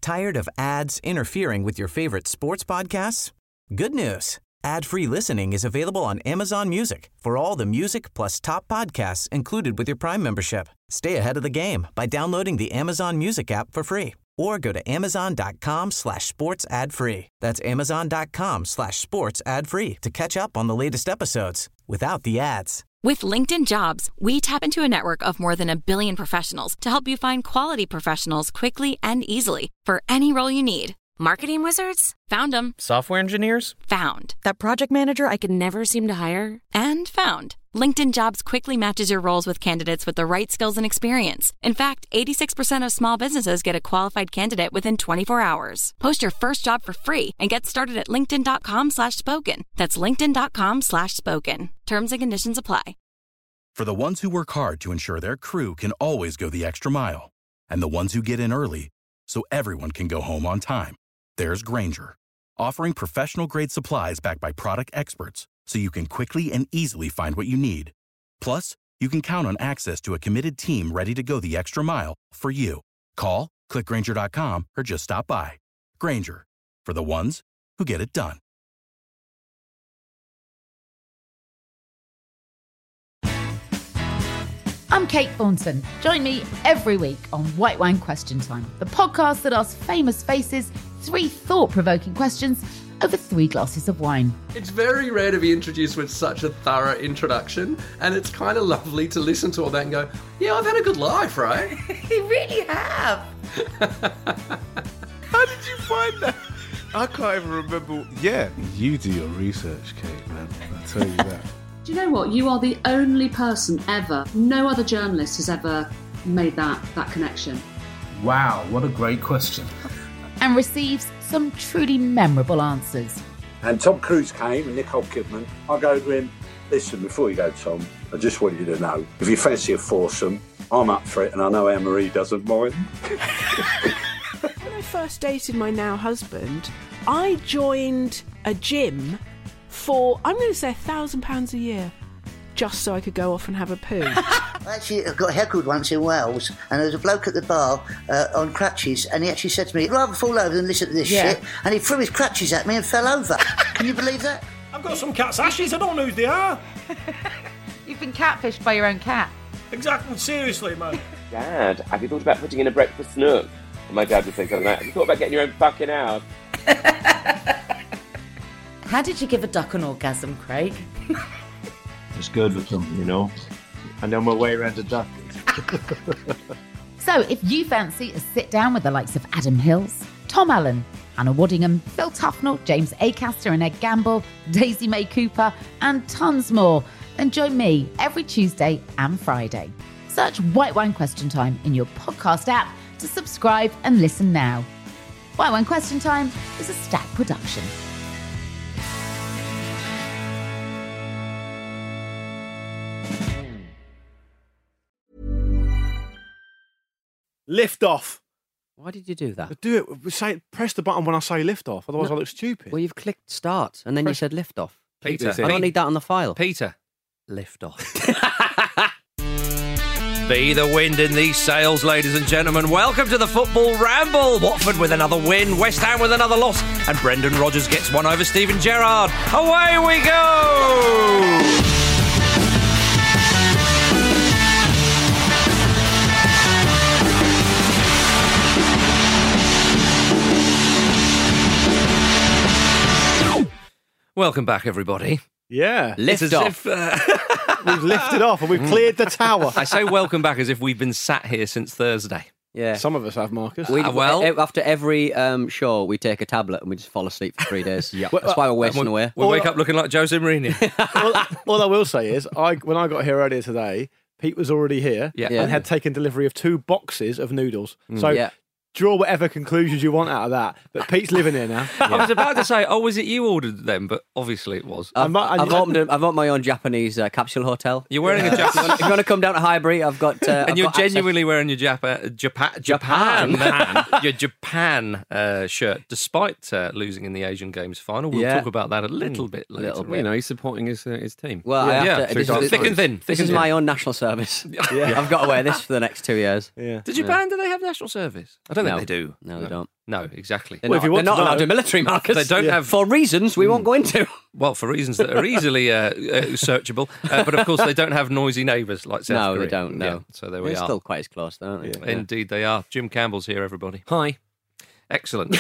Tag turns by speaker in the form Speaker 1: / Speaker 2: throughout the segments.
Speaker 1: Tired of ads interfering with your favorite sports podcasts? Good news. Ad-free listening is available on Amazon Music for all the music plus top podcasts included with your Prime membership. Stay ahead of the game by downloading the Amazon Music app for free or go to amazon.com/sports ad free. That's amazon.com/sports ad free to catch up on the latest episodes without the ads.
Speaker 2: With LinkedIn Jobs, we tap into a network of more than 1 billion professionals to help you find quality professionals quickly and easily for any role you need. Marketing wizards? Found them.
Speaker 3: Software engineers?
Speaker 2: Found.
Speaker 4: That project manager I could never seem to hire?
Speaker 2: And found. LinkedIn Jobs quickly matches your roles with candidates with the right skills and experience. In fact, 86% of small businesses get a qualified candidate within 24 hours. Post your first job for free and get started at linkedin.com/spoken. That's linkedin.com/spoken. Terms and conditions apply.
Speaker 5: For the ones who work hard to ensure their crew can always go the extra mile, and the ones who get in early so everyone can go home on time, there's Grainger, offering professional-grade supplies backed by product experts so you can quickly and easily find what you need. Plus, you can count on access to a committed team ready to go the extra mile for you. Call, click Grainger.com, or just stop by. Grainger, for the ones who get it done.
Speaker 6: I'm Kate Thornton. Join me every week on White Wine Question Time, the podcast that asks famous faces 3 thought-provoking questions over 3 glasses of wine.
Speaker 7: It's very rare to be introduced with such a thorough introduction, and it's kind of lovely to listen to all that and go, yeah, I've had a good life, right?
Speaker 6: You really have.
Speaker 8: How did you find that? I can't even remember. Yeah, you do your research, Kate, man. I'll tell you that.
Speaker 9: Do you know what? You are the only person ever, no other journalist has ever made that connection.
Speaker 10: Wow, what a great question.
Speaker 6: And receives some truly memorable answers.
Speaker 11: And Tom Cruise came and Nicole Kidman. I go to him, listen, before you go, Tom, I just want you to know, if you fancy a foursome, I'm up for it, and I know Anne-Marie doesn't mind.
Speaker 12: When I first dated my now husband, I joined a gym for, I'm going to say £1,000 a year, just so I could go off and have a poo.
Speaker 13: Actually, I got heckled once in Wales, and there was a bloke at the bar on crutches, and he actually said to me, "I'd rather fall over than listen to this shit," and he threw his crutches at me and fell over. Can you believe that?
Speaker 14: I've got some cat's ashes, I don't know who they are.
Speaker 6: You've been catfished by your own cat.
Speaker 14: Exactly, seriously, man.
Speaker 15: Dad, have you thought about putting in a breakfast nook? And my dad would say something like, have you thought about getting your own fucking house?
Speaker 16: How did you give a duck an orgasm, Craig?
Speaker 10: It's good with them, you know. And on my way around a duck.
Speaker 6: So if you fancy a sit down with the likes of Adam Hills, Tom Allen, Hannah Waddingham, Phil Tufnell, James Acaster and Ed Gamble, Daisy May Cooper, and tons more, then join me every Tuesday and Friday. Search White Wine Question Time in your podcast app to subscribe and listen now. White Wine Question Time is a Stack production.
Speaker 8: Lift off.
Speaker 3: Why did you do that?
Speaker 8: Do it. Say, press the button when I say lift off. Otherwise, I look stupid.
Speaker 3: Well, you've clicked start, and then you said lift off.
Speaker 17: Peter,
Speaker 3: I don't need that on the file.
Speaker 17: Peter,
Speaker 3: lift off.
Speaker 17: Be the wind in these sails, ladies and gentlemen. Welcome to the Football Ramble. Watford with another win, West Ham with another loss, and Brendan Rodgers gets one over Steven Gerrard. Away we go! Welcome back, everybody.
Speaker 8: Yeah.
Speaker 3: Lift off.
Speaker 8: We've lifted off and we've cleared the tower.
Speaker 17: I say welcome back as if we've been sat here since Thursday.
Speaker 3: Yeah.
Speaker 8: Some of us have, Marcus.
Speaker 3: After every show, we take a tablet and we just fall asleep for 3 days.
Speaker 8: Yeah.
Speaker 3: That's why we're wasting away.
Speaker 17: We wake up looking like Jose Mourinho.
Speaker 8: all I will say is, when I got here earlier today, Pete was already here and had taken delivery of 2 boxes of noodles. So draw whatever conclusions you want out of that. But Pete's living here now.
Speaker 17: I was about to say, was it you ordered them? But obviously it was.
Speaker 3: I've opened my own Japanese capsule hotel.
Speaker 17: You're wearing a Japan.
Speaker 3: If you want to come down to Highbury, I've got.
Speaker 17: And you're genuinely wearing your Japan your Japan shirt, despite losing in the Asian Games final. We'll talk about that a little bit later.
Speaker 3: Bit.
Speaker 17: You know, he's supporting his team.
Speaker 3: Well,
Speaker 17: thick and thin.
Speaker 3: This is my own national service. I've got to wear this for the next 2 years.
Speaker 17: Yeah. Did Japan? Do they have national service? I don't think they do.
Speaker 3: No, they don't.
Speaker 17: No, exactly.
Speaker 3: They're not allowed to military markers.
Speaker 17: They don't have...
Speaker 3: For reasons we won't go into.
Speaker 17: Well, for reasons that are easily searchable. But, of course, they don't have noisy neighbours like South Korea.
Speaker 3: No, they don't, no.
Speaker 17: Yeah, so there we are.
Speaker 3: They're still quite as close, though, aren't they?
Speaker 17: Yeah. Indeed, they are. Jim Campbell's here, everybody.
Speaker 18: Hi.
Speaker 17: Excellent.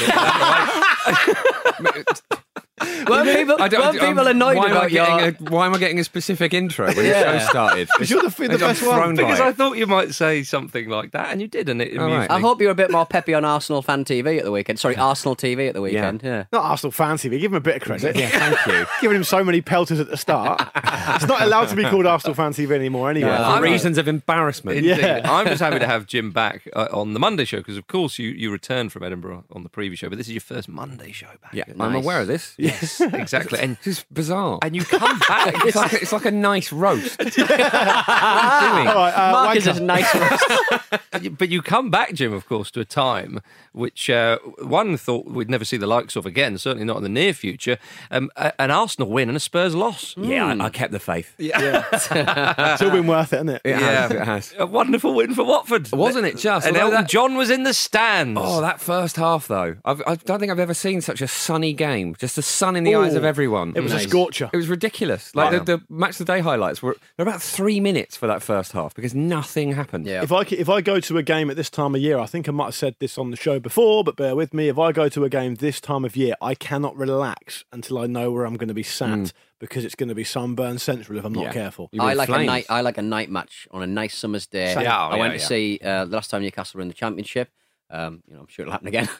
Speaker 3: People annoyed about
Speaker 18: why am I getting a specific intro when the show started?
Speaker 8: Because you're the best one.
Speaker 17: Because I thought you might say something like that, and you did, and it amused me.
Speaker 3: I hope you're a bit more peppy on Arsenal fan TV at the weekend. Sorry, Arsenal TV at the weekend. Yeah.
Speaker 8: Not Arsenal fan TV. Give him a bit of credit.
Speaker 18: Yeah, thank you.
Speaker 8: Giving him so many pelters at the start. It's not allowed to be called Arsenal fan TV anymore anyway.
Speaker 18: For reasons of embarrassment.
Speaker 17: Indeed. I'm just happy to have Jim back on the Monday show, because, of course, you returned from Edinburgh on the previous show, but this is your first Monday show back.
Speaker 18: Yeah, I'm aware of this.
Speaker 17: Yes, exactly. And
Speaker 18: this is bizarre.
Speaker 17: And you come back.
Speaker 18: It's like a nice roast. What are you doing?
Speaker 3: Mark is a nice roast.
Speaker 17: But you come back, Jim, of course, to a time which one thought we'd never see the likes of again, certainly not in the near future, an Arsenal win and a Spurs loss.
Speaker 18: Yeah, I kept the faith.
Speaker 8: Yeah. It's all been worth it, hasn't it?
Speaker 18: It has.
Speaker 17: A wonderful win for Watford.
Speaker 18: Wasn't it just?
Speaker 17: And Elton John was in the stands.
Speaker 18: Oh, that first half, though. I don't think I've ever seen such a sunny game. Just the sun in the eyes of everyone.
Speaker 8: It was a scorcher.
Speaker 18: It was ridiculous. Like the Match of the Day highlights were about 3 minutes for that first half because nothing happened.
Speaker 3: Yeah.
Speaker 8: If I go to a game at this time of year, I think I might have said this on the show before, but bear with me. If I go to a game this time of year, I cannot relax until I know where I'm going to be sat because it's going to be sunburn central if I'm not careful.
Speaker 3: I like a night match on a nice summer's day. I went to see the last time Newcastle were in the Championship. I'm sure it'll happen again.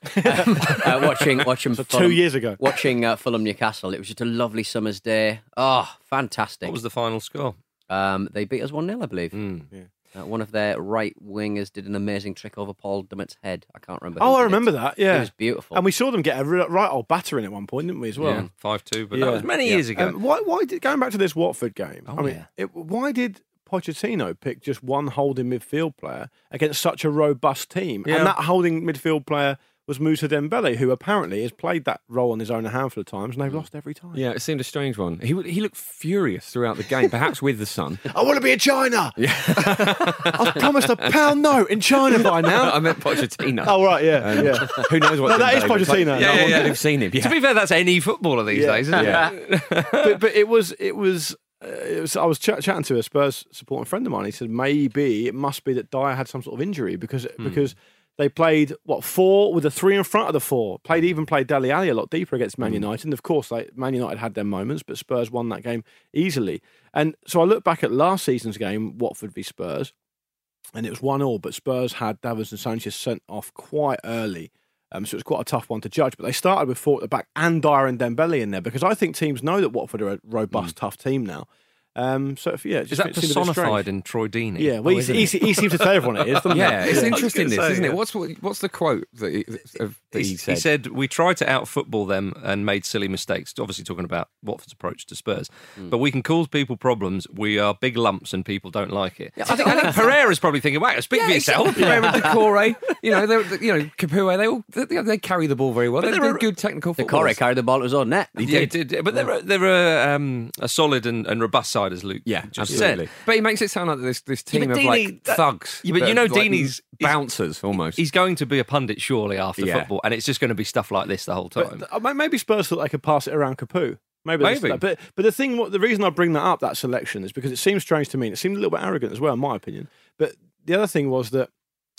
Speaker 3: Watching
Speaker 8: so Fulham, 2 years ago.
Speaker 3: Watching Fulham Newcastle. It was just a lovely summer's day. Oh, fantastic.
Speaker 17: What was the final score?
Speaker 3: They beat us 1-0, I believe. One of their right wingers did an amazing trick over Paul Dummett's head. I can't remember.
Speaker 8: Oh, I remember that. Yeah,
Speaker 3: it was beautiful.
Speaker 8: And we saw them get a right old battering at one point, didn't we? As well,
Speaker 17: 5-2. But that was many years ago.
Speaker 8: Why did going back to this Watford game? Why did Pochettino picked just one holding midfield player against such a robust team? And that holding midfield player was Moussa Dembele, who apparently has played that role on his own a handful of times, and they've lost every time.
Speaker 18: Yeah, it seemed a strange one. He looked furious throughout the game, perhaps with the sun.
Speaker 8: I want to be in China! Yeah. I've promised £1 note in China by now.
Speaker 18: I meant Pochettino.
Speaker 8: Oh, right, yeah.
Speaker 18: Who knows what
Speaker 8: that is Pochettino.
Speaker 18: Like, no one could have seen him. Yeah.
Speaker 17: To be fair, that's any footballer these days, isn't it?
Speaker 8: But it was I was chatting to a Spurs supporting friend of mine. He said maybe it must be that Dyer had some sort of injury because they played 4 with a 3 in front of the 4. Played Dele Alli a lot deeper against Man United, and of course, Man United had their moments, but Spurs won that game easily. And so I look back at last season's game, Watford v Spurs, and it was 1-1. But Spurs had Davinson Sanchez sent off quite early. So it was quite a tough one to judge. But they started with 4 at the back and Dyer and Dembele in there because I think teams know that Watford are a robust, tough team now.
Speaker 17: Is that personified in Troy Deeney?
Speaker 8: Yeah, well, he seems to tell everyone it is, doesn't he?
Speaker 18: Yeah, it's interesting, isn't it? What's the quote that he said?
Speaker 17: He said, we tried to out-football them and made silly mistakes, obviously talking about Watford's approach to Spurs. But we can cause people problems. We are big lumps and people don't like it. Yeah, I think Pereira's probably thinking, wow, speak for yourself.
Speaker 18: Pereira, Decore, Capoue, they carry the ball very well. They're good technical footballers.
Speaker 3: Decore carried the ball to his own net.
Speaker 17: He did. But there are a solid and robust side, as Luke just said.
Speaker 18: But he makes it sound like this team of thugs.
Speaker 17: Yeah, but Deeney's
Speaker 18: bouncers almost.
Speaker 17: He's going to be a pundit surely after football, and it's just going to be stuff like this the whole time.
Speaker 8: But maybe Spurs thought they could pass it around Capoue. Maybe. But the reason I bring that up, that selection, is because it seems strange to me. And it seemed a little bit arrogant as well, in my opinion. But the other thing was that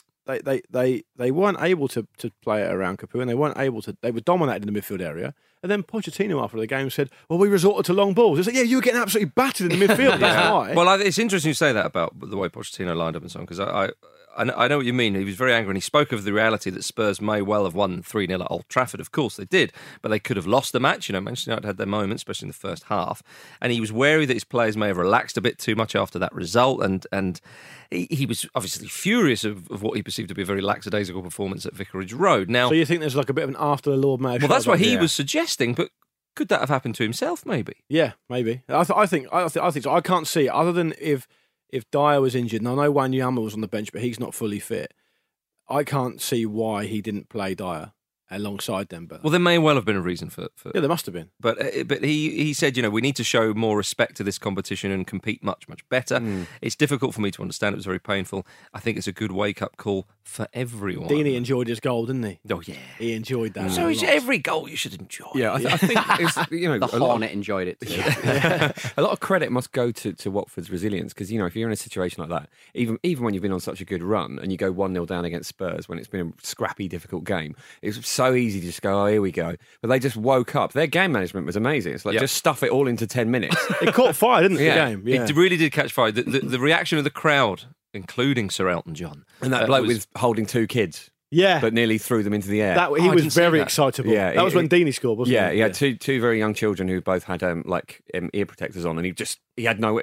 Speaker 8: they weren't able to play it around Capoue, and they weren't able to. They were dominated in the midfield area. And then Pochettino after the game said, "Well, we resorted to long balls." It's like, you were getting absolutely battered in the midfield. That's why.
Speaker 17: Well, it's interesting you say that about the way Pochettino lined up and so on, because I know what you mean. He was very angry, and he spoke of the reality that Spurs may well have won 3-0 at Old Trafford. Of course they did, but they could have lost the match. Manchester United had their moments, especially in the first half, and he was wary that his players may have relaxed a bit too much after that result, and he was obviously furious of what he perceived to be a very lackadaisical performance at Vicarage Road. Now,
Speaker 8: so you think there's like a bit of an after the Lord Mayor?
Speaker 17: Well, that's what he was suggesting, but could that have happened to himself? Maybe.
Speaker 8: Yeah, maybe. I think so. I can't see it, other than if Dyer was injured. And I know Wanyama was on the bench, but he's not fully fit. I can't see why he didn't play Dyer. alongside them. But
Speaker 17: there may well have been a reason for
Speaker 8: yeah, there must have been.
Speaker 17: But he said, we need to show more respect to this competition and compete much, much better. It's difficult for me to understand. It was very painful. I think it's a good wake-up call for everyone.
Speaker 8: Deeney enjoyed his goal, didn't he?
Speaker 17: Oh, yeah.
Speaker 8: He enjoyed that.
Speaker 17: So it's every goal you should enjoy.
Speaker 18: Yeah, I think it's,
Speaker 3: the Hornet enjoyed it too.
Speaker 18: A lot of credit must go to Watford's resilience because, if you're in a situation like that, even when you've been on such a good run and you go 1-0 down against Spurs when it's been a scrappy, difficult game, it's so easy to just go, oh, here we go. But they just woke up. Their game management was amazing. It's like just stuff it all into 10 minutes.
Speaker 8: It caught fire, didn't it, the game? Yeah.
Speaker 17: It really did catch fire. The reaction of the crowd, including Sir Elton John.
Speaker 18: And that bloke with holding 2 kids.
Speaker 8: Yeah.
Speaker 18: But nearly threw them into the air.
Speaker 8: He was very excitable. Yeah, that was when Deeney scored, wasn't it?
Speaker 18: Yeah, he had two very young children who both had ear protectors on, and he had no...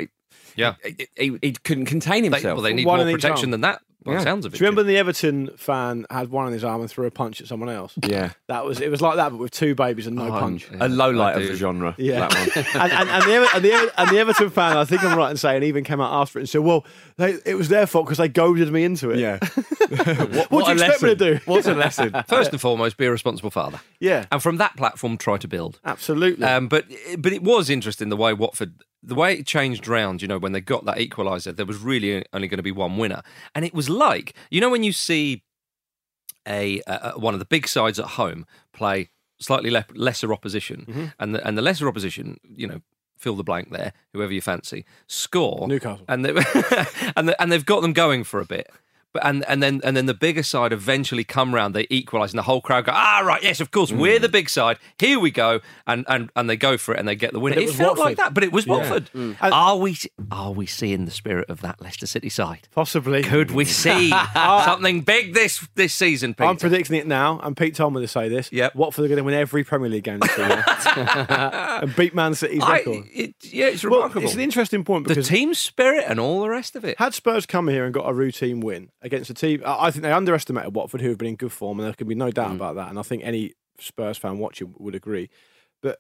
Speaker 18: He couldn't contain himself.
Speaker 17: They need more protection than that. By the sounds of it.
Speaker 8: Do you remember the Everton fan had one on his arm and threw a punch at someone else?
Speaker 18: Yeah,
Speaker 8: it was like that, but with 2 babies and no punch.
Speaker 18: A low light of the genre.
Speaker 8: Yeah,
Speaker 18: that
Speaker 8: one. and the Everton fan, I think I'm right in saying, even came out after it and said, "Well, it was their fault because they goaded me into it."
Speaker 18: Yeah.
Speaker 8: what do you expect me to do?
Speaker 18: What's a lesson?
Speaker 17: First and foremost, be a responsible father.
Speaker 8: Yeah,
Speaker 17: and from that platform, try to build.
Speaker 8: Absolutely.
Speaker 17: But it was interesting the way Watford. The way it changed round, when they got that equaliser, there was really only going to be one winner. And it was like, when you see one of the big sides at home play slightly lesser opposition, and the lesser opposition, fill the blank there, whoever you fancy, score.
Speaker 8: Newcastle.
Speaker 17: And they've got them going for a bit. And then the bigger side eventually come round, they equalise, and the whole crowd go, right, yes, of course, we're the big side, here we go, and they go for it and they get the win. It felt like that, but it was Watford. Are we seeing the spirit of that Leicester City side?
Speaker 8: Possibly.
Speaker 17: Could we see something big this season, Pete?
Speaker 8: I'm predicting it now, and Pete told me to say this.
Speaker 17: Yep.
Speaker 8: Watford are going to win every Premier League game this year and beat Man City's record.
Speaker 17: It's remarkable.
Speaker 8: It's an interesting point because
Speaker 17: the team spirit and all the rest of it.
Speaker 8: Had Spurs come here and got a routine win against a team, I think they underestimated Watford, who have been in good form, and there can be no doubt about that. And I think any Spurs fan watching would agree. But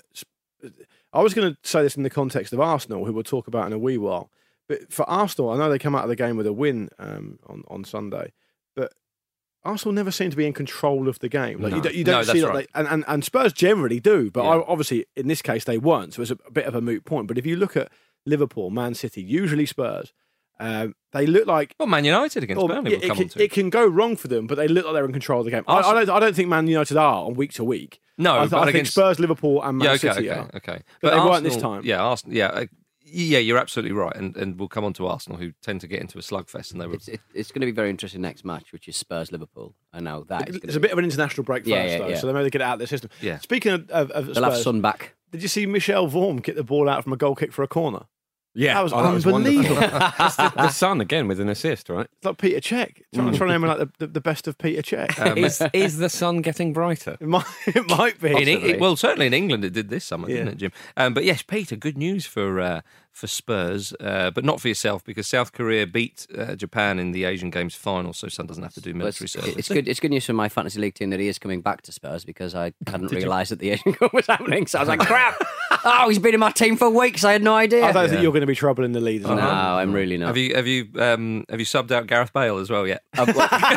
Speaker 8: I was going to say this in the context of Arsenal, who we'll talk about in a wee while. But for Arsenal, I know they come out of the game with a win on Sunday, but Arsenal never seem to be in control of the game. Like, you don't see that. Right. And Spurs generally do, but obviously in this case they weren't. So it was a bit of a moot point. But if you look at Liverpool, Man City, usually Spurs, they look like...
Speaker 17: Well, Man United against Burnley will come on to.
Speaker 8: It can go wrong for them, but they look like they're in control of the game. I don't think Man United are on week to week.
Speaker 17: No,
Speaker 8: I think Spurs, Liverpool and Man City are.
Speaker 17: Okay.
Speaker 8: But they weren't this time.
Speaker 17: Yeah, Arsenal, yeah, you're absolutely right. And we'll come on to Arsenal, who tend to get into a slugfest. And
Speaker 3: it's going to be very interesting next match, which is Spurs-Liverpool. I know that.
Speaker 8: It's a bit of an international break first, though, so they may get it out of the system.
Speaker 17: Yeah.
Speaker 8: Speaking of Spurs...
Speaker 3: They'll have Son back.
Speaker 8: Did you see Michel Vorm get the ball out from a goal kick for a corner?
Speaker 18: Yeah,
Speaker 8: that was unbelievable.
Speaker 18: That's the son again with an assist, right?
Speaker 8: It's like Peter Cech. Trying to name like the best of Peter Cech.
Speaker 18: Is the sun getting brighter?
Speaker 8: It might be.
Speaker 17: Well, certainly in England it did this summer, didn't it, Jim? But yes, Peter, good news for Spurs, but not for yourself, because South Korea beat Japan in the Asian Games final, so Son doesn't have to do military service.
Speaker 3: It's good news for my fantasy league team that he is coming back to Spurs, because I hadn't realised that the Asian Cup was happening, so I was like, crap! Oh, he's been in my team for weeks. I had no idea.
Speaker 8: I don't think you're going to be trouble in the lead.
Speaker 3: No, I'm really not.
Speaker 17: Have you subbed out Gareth Bale as well yet?
Speaker 8: How's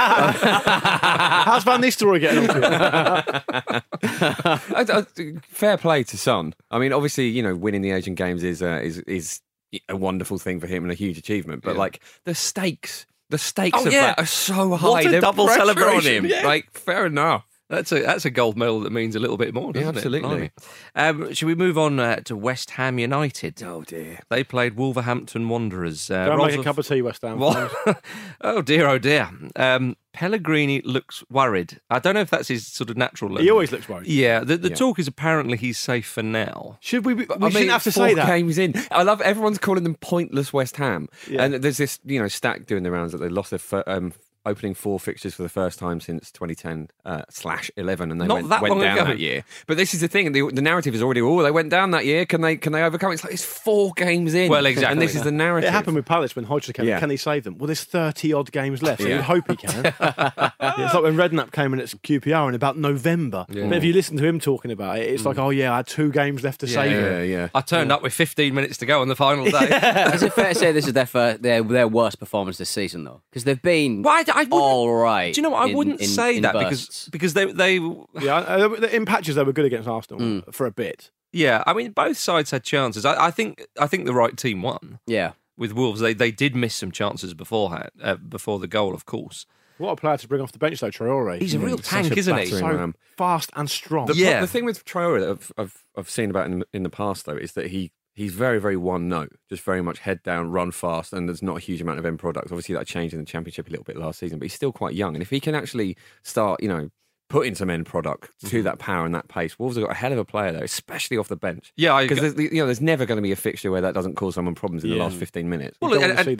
Speaker 8: Van Nistelrooy getting on?
Speaker 18: Fair play to Son. I mean, obviously, winning the Asian Games is a wonderful thing for him and a huge achievement. But like the stakes of that are so high.
Speaker 17: What a double celebration
Speaker 18: on him. Yeah. Like, fair enough.
Speaker 17: That's a gold medal that means a little bit more, doesn't
Speaker 18: it? Absolutely.
Speaker 17: Should we move on to West Ham United?
Speaker 18: Oh, dear.
Speaker 17: They played Wolverhampton Wanderers.
Speaker 8: Go and make a cup of tea, West Ham.
Speaker 17: Oh, dear, oh, dear. Pellegrini looks worried. I don't know if that's his sort of natural look.
Speaker 8: He always looks worried.
Speaker 17: Yeah, the talk is apparently he's safe for now.
Speaker 8: Should we shouldn't have to say that.
Speaker 18: 4 games in. I love everyone's calling them pointless West Ham. Yeah. And there's this, stat doing the rounds that they lost their opening 4 fixtures for the first time since 2010/11, and they went down that year. But this is the thing: the narrative is already, they went down that year. Can they overcome it? It's like it's 4 games in.
Speaker 17: Well, exactly,
Speaker 18: and this is the narrative.
Speaker 8: It happened with Palace when Hodgson came. Can he save them? Well, there's 30 odd games left, so you hope he can. It's like when Redknapp came in at QPR in about November. Yeah. But if you listen to him talking about it, it's like, I had 2 games left to save it.
Speaker 18: Yeah.
Speaker 17: I turned up with 15 minutes to go on the final day.
Speaker 3: Is it fair to say this is their worst performance this season, though? Because they've been...
Speaker 17: Why
Speaker 3: all right.
Speaker 17: Do you know what? I wouldn't say that because they
Speaker 8: in patches they were good against Arsenal for a bit.
Speaker 17: Yeah, I mean both sides had chances. I think the right team won.
Speaker 3: Yeah,
Speaker 17: with Wolves they did miss some chances beforehand before the goal, of course.
Speaker 8: What a player to bring off the bench, though, Traore.
Speaker 17: He's a real tank, isn't he?
Speaker 8: So fast and strong.
Speaker 18: The thing with Traore that I've seen about in the past, though, is that he's very, very one-note, just very much head down, run fast, and there's not a huge amount of end product. Obviously, that changed in the Championship a little bit last season, but he's still quite young. And if he can actually start, putting some end product to that power and that pace, Wolves have got a hell of a player there, especially off the bench.
Speaker 17: Yeah,
Speaker 18: because there's never going to be a fixture where that doesn't cause someone problems in the last 15 minutes.
Speaker 17: Well,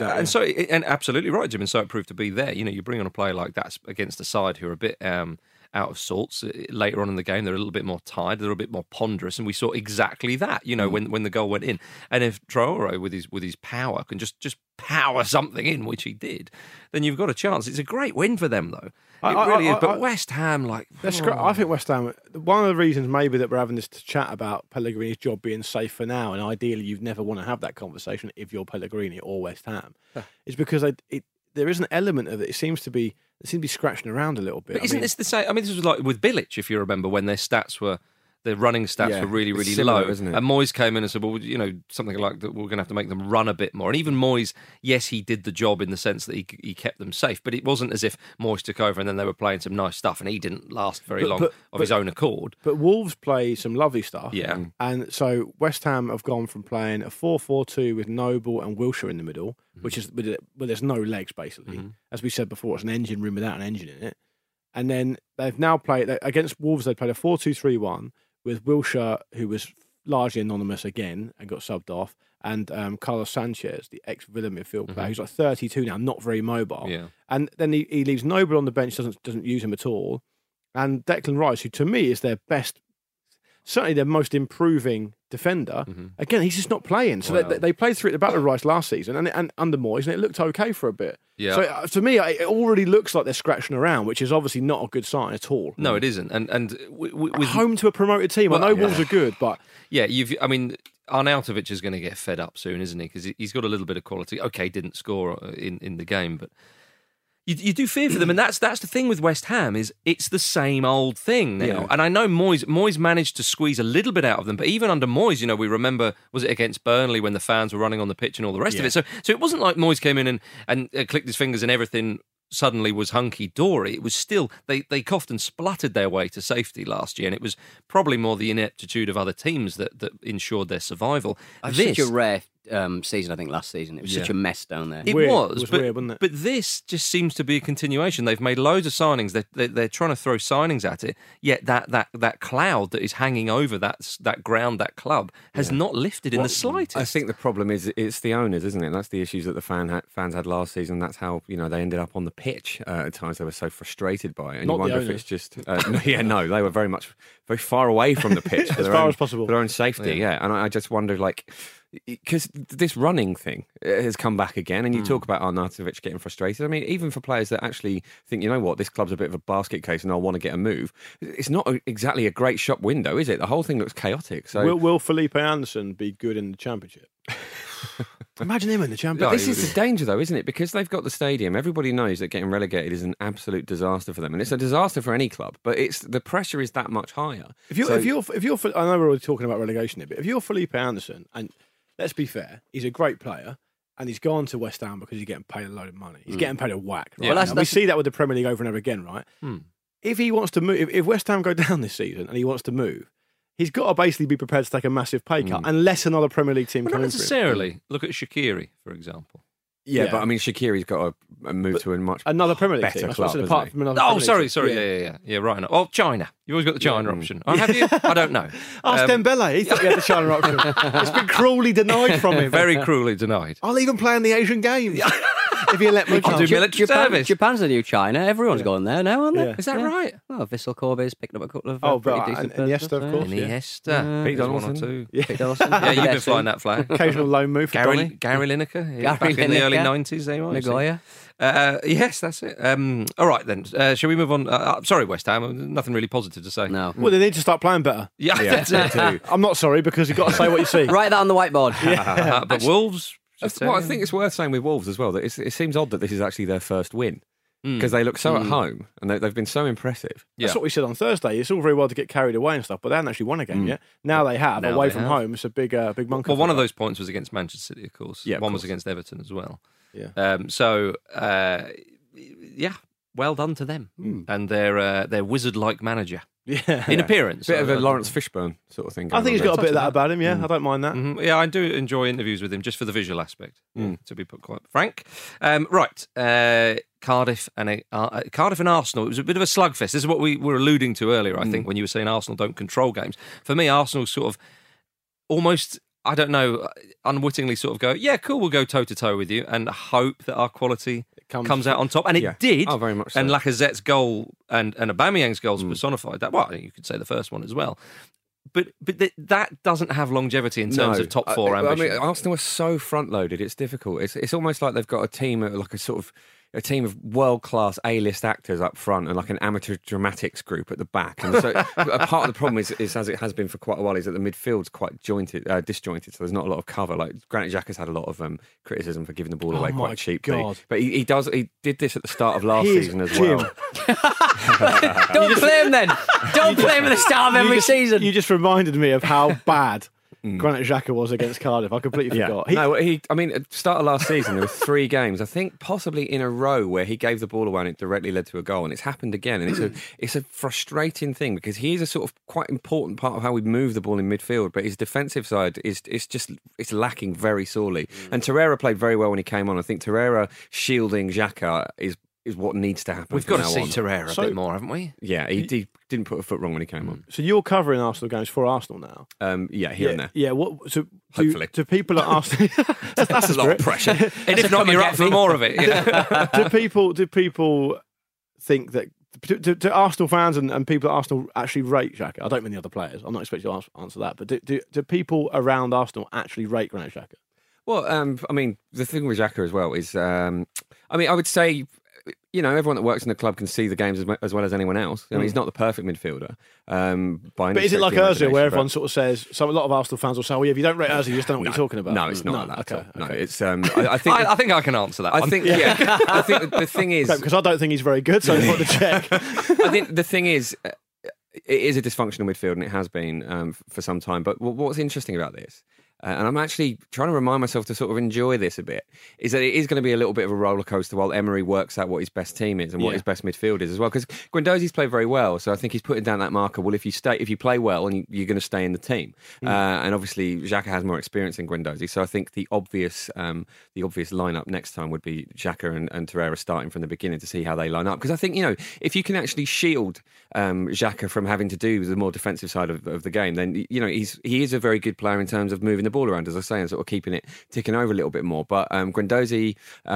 Speaker 17: and absolutely right, Jim. And so it proved to be there. You bring on a player like that against a side who are a bit out of sorts later on in the game. They're a little bit more tired, they're a bit more ponderous, and we saw exactly that. When the goal went in, and if Traore with his power can just power something in, which he did, then you've got a chance. It's a great win for them, though. It really is. But West Ham, I
Speaker 8: think West Ham, one of the reasons maybe that we're having this chat about Pellegrini's job being safe for now, and ideally you'd never want to have that conversation if you're Pellegrini or West Ham, is because there is an element of it. It seems to be scratching around a little bit.
Speaker 17: But isn't this the same? I mean, this was like with Bilic, if you remember, when their running stats were really, really
Speaker 18: similar,
Speaker 17: low.
Speaker 18: Isn't it?
Speaker 17: And Moyes came in and said, well, something like that, we're going to have to make them run a bit more. And even Moyes, yes, he did the job in the sense that he kept them safe, but it wasn't as if Moyes took over and then they were playing some nice stuff and he didn't last very long of his own accord.
Speaker 8: But Wolves play some lovely stuff.
Speaker 17: Yeah.
Speaker 8: And so West Ham have gone from playing a 4-4-2 with Noble and Wilshere in the middle, which is where there's no legs, basically. As we said before, it's an engine room without an engine in it. And then they've now played, against Wolves, they played a 4-2-3-1, with Wilshere, who was largely anonymous again and got subbed off, and Carlos Sanchez, the ex-Villa midfield player, who's like 32 now, not very mobile.
Speaker 17: Yeah.
Speaker 8: And then he leaves Noble on the bench, doesn't use him at all, and Declan Rice, who to me is their best, certainly their most improving defender. Again, he's just not playing. So they played through at the Battle of Rice last season and under Moyes, and it looked okay for a bit.
Speaker 17: Yeah.
Speaker 8: So to me, it already looks like they're scratching around, which is obviously not a good sign at all.
Speaker 17: No, it isn't. And with
Speaker 8: home to a promoted team, I know Wolves are good, but
Speaker 17: Arnautovic is going to get fed up soon, isn't he? Because he's got a little bit of quality. Okay, didn't score in the game, but you do fear for them, and that's the thing with West Ham is it's the same old thing now. Yeah. And I know Moyes managed to squeeze a little bit out of them, but even under Moyes, we remember, was it against Burnley when the fans were running on the pitch and all the rest of it? So it wasn't like Moyes came in and clicked his fingers and everything suddenly was hunky-dory. It was still, they coughed and spluttered their way to safety last year, and it was probably more the ineptitude of other teams that ensured their survival.
Speaker 3: Such a rare season, I think, last season. It was such a mess down there.
Speaker 17: It was weird, wasn't it? But this just seems to be a continuation. They've made loads of signings. They're trying to throw signings at it, yet that cloud that is hanging over that ground, that club, has not lifted in the slightest.
Speaker 18: I think the problem is it's the owners, isn't it? That's the issues that the fans had last season. That's how they ended up on the pitch at times. They were so frustrated by it, and
Speaker 8: not
Speaker 18: you wonder if it's just they were very far away from the pitch
Speaker 8: as far as possible
Speaker 18: for their own safety. And I just wonder, because this running thing has come back again, and you talk about Arnautovic getting frustrated. I mean, even for players that actually think, this club's a bit of a basket case and I want to get a move, it's not exactly a great shop window, is it? The whole thing looks chaotic. So
Speaker 8: will Felipe Anderson be good in the Championship? Imagine him in the Championship.
Speaker 18: But this is the danger, though, isn't it? Because they've got the stadium. Everybody knows that getting relegated is an absolute disaster for them, and it's a disaster for any club. But the pressure is that much higher.
Speaker 8: If you're, I know we're already talking about relegation here, but if you're Felipe Anderson, and let's be fair, he's a great player, and he's gone to West Ham because he's getting paid a load of money. He's getting paid a whack. Right? Yeah, we see that with the Premier League over and over again, right? If he wants to move, if West Ham go down this season and he wants to move, he's got to basically be prepared to take a massive pay cut, unless another Premier League team comes in.
Speaker 17: Not necessarily. Look at Shaqiri, for example.
Speaker 18: Yeah, but I mean, Shaqiri's got to move to a
Speaker 8: another Premier League
Speaker 18: better
Speaker 8: team.
Speaker 18: Club,
Speaker 8: apart from another
Speaker 17: sorry. Yeah, right. Well, China. You've always got the China option. Oh, have you? I don't know.
Speaker 8: Ask Dembele. He thought he had the China option. It's been cruelly denied from him.
Speaker 17: Very cruelly denied.
Speaker 8: I'll even play in the Asian Games. If you let me
Speaker 17: do military service.
Speaker 3: Japan's the new China. Everyone's going there now, aren't they?
Speaker 17: Yeah. Is that right?
Speaker 3: Well, Vissel Kobe's picked up a couple of
Speaker 8: pretty decent Iniesta, of course.
Speaker 17: Iniesta.
Speaker 18: Pete Donaldson.
Speaker 17: 1 or 2.
Speaker 3: Pete Donaldson.
Speaker 17: Yeah, you've been flying that flag.
Speaker 8: Occasional loan move for
Speaker 17: Gary Lineker. Back in the early 90s, they were.
Speaker 3: Nagoya.
Speaker 17: Yes, that's it. All right, then. Shall we move on? Sorry, West Ham. Nothing really positive to say.
Speaker 3: No.
Speaker 8: Well, they need to start playing better.
Speaker 17: Yeah, that's it.
Speaker 8: I'm not sorry, because you've got to say what you see.
Speaker 3: Write that on the whiteboard.
Speaker 17: But Wolves...
Speaker 18: I think it's worth saying with Wolves as well that it seems odd that this is actually their first win. because they look so at home and they've been so impressive.
Speaker 8: That's what we said on Thursday. It's all very well to get carried away and stuff, but they haven't actually won a game yet. Now they have, away from home. It's a big monkey.
Speaker 17: Well, one of those points was against Manchester City, of course.
Speaker 18: Yeah,
Speaker 17: one was against Everton as well.
Speaker 8: Yeah.
Speaker 17: Well done to them and their wizard-like manager.
Speaker 8: Yeah,
Speaker 17: in appearance,
Speaker 18: bit of a Lawrence Fishburne sort of thing.
Speaker 8: I think he's got a bit of that about him. Yeah, I don't mind that.
Speaker 17: Mm-hmm. Yeah, I do enjoy interviews with him just for the visual aspect. To be put quite frank, right? Cardiff and Arsenal. It was a bit of a slugfest. This is what we were alluding to earlier. I think when you were saying Arsenal don't control games. For me, Arsenal sort of almost, I don't know, unwittingly sort of go, yeah, cool, we'll go toe-to-toe with you and hope that our quality comes out on top. And it did.
Speaker 18: Oh, very much so.
Speaker 17: And Lacazette's goal and Aubameyang's goals personified that. Well, you could say the first one as well. But that doesn't have longevity in terms of top four ambition.
Speaker 18: I mean, Arsenal are so front-loaded, it's difficult. It's almost like they've got a team, like a team of world-class A-list actors up front and like an amateur dramatics group at the back. And so a part of the problem is, as it has been for quite a while, is that the midfield's quite disjointed, so there's not a lot of cover. Like Granit Xhaka's had a lot of criticism for giving the ball away quite cheaply.
Speaker 8: God.
Speaker 18: But he did this at the start of last season as well.
Speaker 3: Don't play him then. Don't play him at the start of every season.
Speaker 8: You just reminded me of how bad Granit Xhaka was against Cardiff. I completely forgot.
Speaker 18: I mean, at the start of last season, there were 3 games, I think possibly in a row, where he gave the ball away and it directly led to a goal. And it's happened again. And it's a frustrating thing because he's a sort of quite important part of how we move the ball in midfield. But his defensive side is lacking very sorely. And Torreira played very well when he came on. I think Torreira shielding Xhaka is what needs to happen.
Speaker 17: We've got to see Torreira a bit more, haven't we?
Speaker 18: Yeah, he didn't put a foot wrong when he came on.
Speaker 8: So you're covering Arsenal games for Arsenal now?
Speaker 18: Here and there.
Speaker 8: Yeah,
Speaker 18: hopefully.
Speaker 8: Do people at Arsenal... that's
Speaker 17: a lot of pressure. And if not, you're up for more of it.
Speaker 8: Do people think that... Do Arsenal fans and people at Arsenal actually rate Xhaka? I don't mean the other players. I'm not expecting you to answer that. But do people around Arsenal actually rate Granit Xhaka?
Speaker 18: Well, I mean, the thing with Xhaka as well is... I would say... everyone that works in the club can see the games as well as anyone else. I mean, he's not the perfect midfielder. But
Speaker 8: is it like Ozil, where everyone sort of says... a lot of Arsenal fans will say, if you don't rate Ozil, you just don't know what you're talking about.
Speaker 18: No, it's not like that.
Speaker 8: Okay.
Speaker 18: No, it's... I think...
Speaker 17: I think I can answer that.
Speaker 18: I think the thing is...
Speaker 8: Because I don't think he's very good, so I just want to check.
Speaker 18: I think the thing is... it is a dysfunctional midfield, and it has been for some time. But what's interesting about this... and I'm actually trying to remind myself to sort of enjoy this a bit, is that it is going to be a little bit of a roller coaster while Emery works out what his best team is and what his best midfield is as well. Because Guendouzi's played very well, so I think he's putting down that marker. Well, if you play well, and you're going to stay in the team, and obviously Xhaka has more experience than Guendouzi, so I think the obvious lineup next time would be Xhaka and Torreira starting from the beginning to see how they line up. Because I think if you can actually shield Xhaka from having to do the more defensive side of the game, then he is a very good player in terms of moving the ball around, as I say, and sort of keeping it ticking over a little bit more. But Guendouzi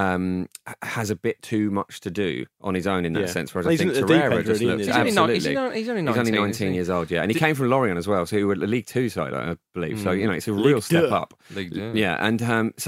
Speaker 18: has a bit too much to do on his own in that sense, whereas I think Torreira just looks absolutely...
Speaker 17: He's only 19
Speaker 18: years old, and he came from Lorient as well, so he was a League 2 side, I believe. So, it's a real step up.
Speaker 17: League 2.
Speaker 18: Yeah, and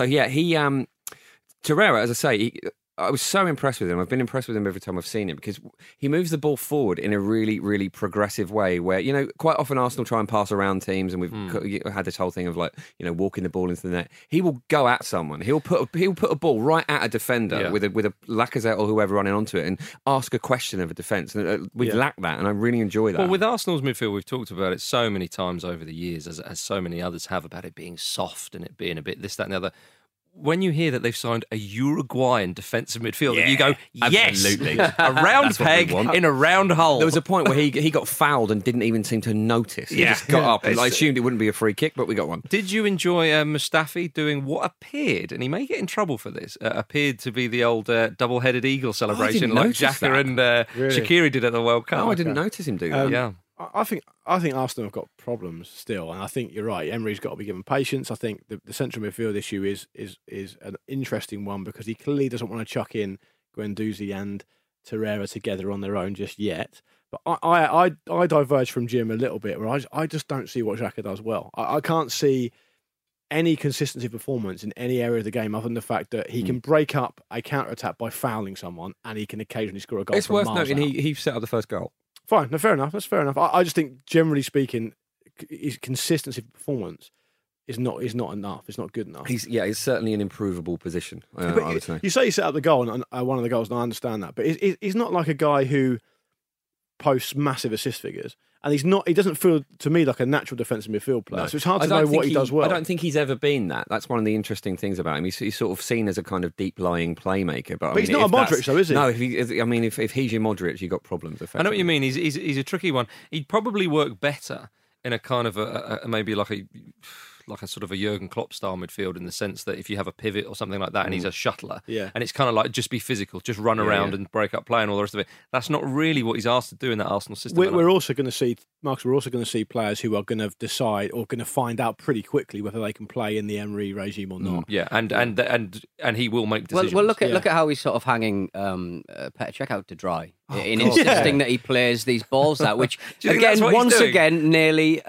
Speaker 18: Torreira, as I say, I was so impressed with him. I've been impressed with him every time I've seen him because he moves the ball forward in a really, really progressive way where, quite often Arsenal try and pass around teams, and we've had this whole thing of walking the ball into the net. He will go at someone. He'll put a ball right at a defender with a Lacazette or whoever running onto it and ask a question of a defence. And we've lacked that, and I really enjoy that.
Speaker 17: Well, with Arsenal's midfield, we've talked about it so many times over the years, as so many others have, about it being soft and it being a bit this, that and the other. When you hear that they've signed a Uruguayan defensive midfielder, you go, yes,
Speaker 18: absolutely.
Speaker 17: A round peg in a round hole.
Speaker 18: There was a point where he got fouled and didn't even seem to notice. He just got up, and I assumed it wouldn't be a free kick, but we got one.
Speaker 17: Did you enjoy Mustafi doing what appeared, and he may get in trouble for this, appeared to be the old double-headed eagle celebration like Xhaka and Shaqiri did at the World Cup?
Speaker 18: Oh, I didn't notice him do that.
Speaker 17: Yeah.
Speaker 8: I think Arsenal have got problems still, and I think you're right. Emery's got to be given patience. I think the central midfield issue is an interesting one because he clearly doesn't want to chuck in Guendouzi and Torreira together on their own just yet. But I diverge from Jim a little bit, where I just don't see what Xhaka does well. I can't see any consistency performance in any area of the game other than the fact that he can break up a counter-attack by fouling someone, and he can occasionally score a goal.
Speaker 18: It's worth noting he set up the first goal.
Speaker 8: Fine, no, fair enough. That's fair enough. I just think, generally speaking, his consistency of performance is not enough. It's not good enough.
Speaker 18: He's certainly an improvable position. I would say.
Speaker 8: You say he set up the goal, and one of the goals, and I understand that, but he's not like a guy who posts massive assist figures. And he doesn't feel to me like a natural defensive midfield player. No. So it's hard to know what he does well.
Speaker 18: I don't think he's ever been that. That's one of the interesting things about him. He's sort of seen as a kind of deep-lying playmaker. But
Speaker 8: he's not a Modric, though, is he?
Speaker 18: No, if he's your Modric, you've got problems.
Speaker 19: I know what you mean. He's a tricky one. He'd probably work better in a kind of maybe like a sort of a Jurgen Klopp style midfield, in the sense that if you have a pivot or something like that and he's a shuttler, and it's kind of like just be physical, just run around and break up play and all the rest of it. That's not really what he's asked to do in that Arsenal system.
Speaker 8: We're also going to see, Marcus, players who are going to decide or going to find out pretty quickly whether they can play in the Emery regime or not.
Speaker 19: Yeah, and he will make decisions.
Speaker 3: Well, look at how he's sort of hanging Petr Cech out to dry. In insisting that he plays these balls out, which again, once again, nearly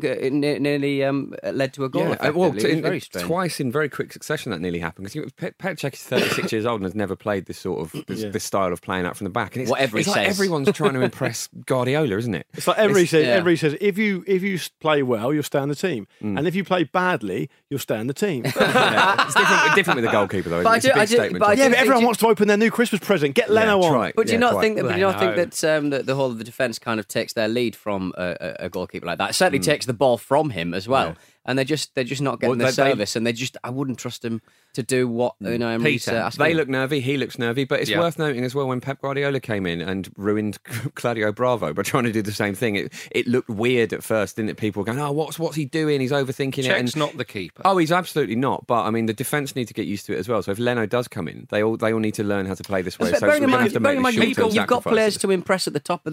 Speaker 3: led to a goal.
Speaker 18: Yeah, very strange. Twice in very quick succession that nearly happened. Because Petr Cech is 36 years old and has never played this sort of this style of playing out from the back. And it's like everyone's trying to impress Guardiola, isn't it?
Speaker 8: It's like Emery says, if you play well, you'll stay in the team, and if you play badly, you'll stay in the team.
Speaker 18: It's different with the goalkeeper, though. It's a big statement.
Speaker 8: But everyone wants to open their new Christmas present. Get Leno on.
Speaker 3: Right. But do you not think that the whole of the defence kind of takes their lead from a goalkeeper like that? It certainly takes the ball from him as well. Yeah. And they're just not getting the service, and I wouldn't trust him to do what Emery's asking.
Speaker 18: They look nervy, he looks nervy, but it's worth noting as well when Pep Guardiola came in and ruined Claudio Bravo by trying to do the same thing. It looked weird at first, didn't it? People were going, "Oh, what's he doing? He's overthinking it."
Speaker 19: Cech's not the keeper.
Speaker 18: Oh, he's absolutely not. But I mean, the defence need to get used to it as well. So if Leno does come in, they all need to learn how to play this way.
Speaker 3: Bearing in mind, you've got players to impress at the top of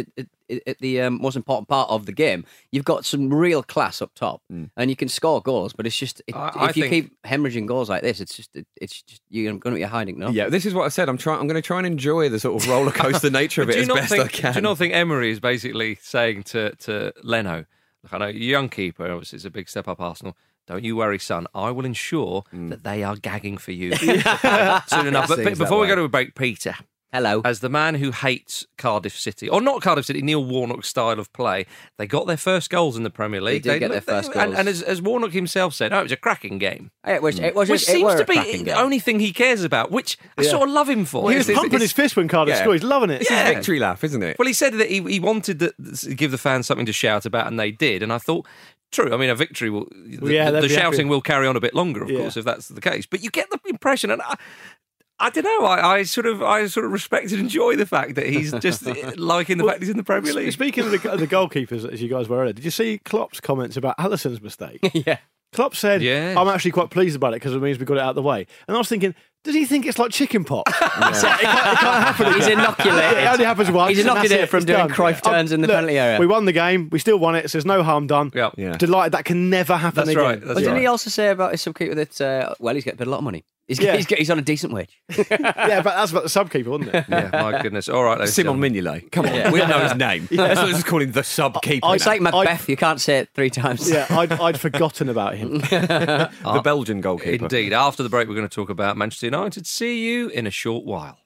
Speaker 3: the most important part of the game. You've got some real class up top, and you can score goals. But it's just if you keep hemorrhaging goals like this, it's just you're going to be hiding. No,
Speaker 18: yeah, this is what I said. I'm going to try and enjoy the sort of roller coaster nature of it as best I can.
Speaker 19: Do you not think Emery is basically saying to Leno, look, I know young keeper, obviously it's a big step up Arsenal. Don't you worry, son. I will ensure that they are gagging for you soon enough. But before we go to a break, Peter.
Speaker 3: Hello.
Speaker 19: As the man who hates Cardiff City, or not Cardiff City, Neil Warnock's style of play, they got their first goals in the Premier League.
Speaker 3: They did get their first goals.
Speaker 19: And as Warnock himself said, it was a cracking game.
Speaker 3: Which
Speaker 19: seems to be the only thing he cares about, which I sort of love him for.
Speaker 8: He was pumping his fist when Cardiff scored. He's loving it.
Speaker 18: It's his victory laugh, isn't it?
Speaker 19: Well, he said that he wanted to give the fans something to shout about, and they did. And I thought, true, I mean, a victory will... the shouting will carry on a bit longer, of course, if that's the case. But you get the impression... and I don't know. I sort of respect and enjoy the fact that he's just liking the fact he's in the Premier League.
Speaker 8: Speaking of the goalkeepers, as you guys were earlier, did you see Klopp's comments about Alisson's mistake?
Speaker 3: Yeah.
Speaker 8: Klopp said, I'm actually quite pleased about it because it means we got it out of the way. And I was thinking, does he think it's like chicken pox? It can't happen.
Speaker 3: He's inoculated.
Speaker 8: It only happens once.
Speaker 3: He's inoculated from doing Cruyff turns in the penalty area.
Speaker 8: We won the game. We still won it. So there's no harm done.
Speaker 19: Yeah.
Speaker 8: Delighted that can never happen again.
Speaker 19: Right.
Speaker 3: Didn't he also say about his subkeeper that, he's getting paid a lot of money? He's on a decent wage.
Speaker 8: Yeah, but that's about the subkeeper, wasn't it?
Speaker 19: Yeah, my goodness. All right,
Speaker 18: Simon Mignolet. Come on, we don't know his name. Let's just call him the subkeeper.
Speaker 3: It's like Macbeth. You can't say it 3 times.
Speaker 8: Yeah, I'd forgotten about him.
Speaker 18: The Belgian goalkeeper.
Speaker 19: Indeed. After the break, we're going to talk about Manchester United. See you in a short while.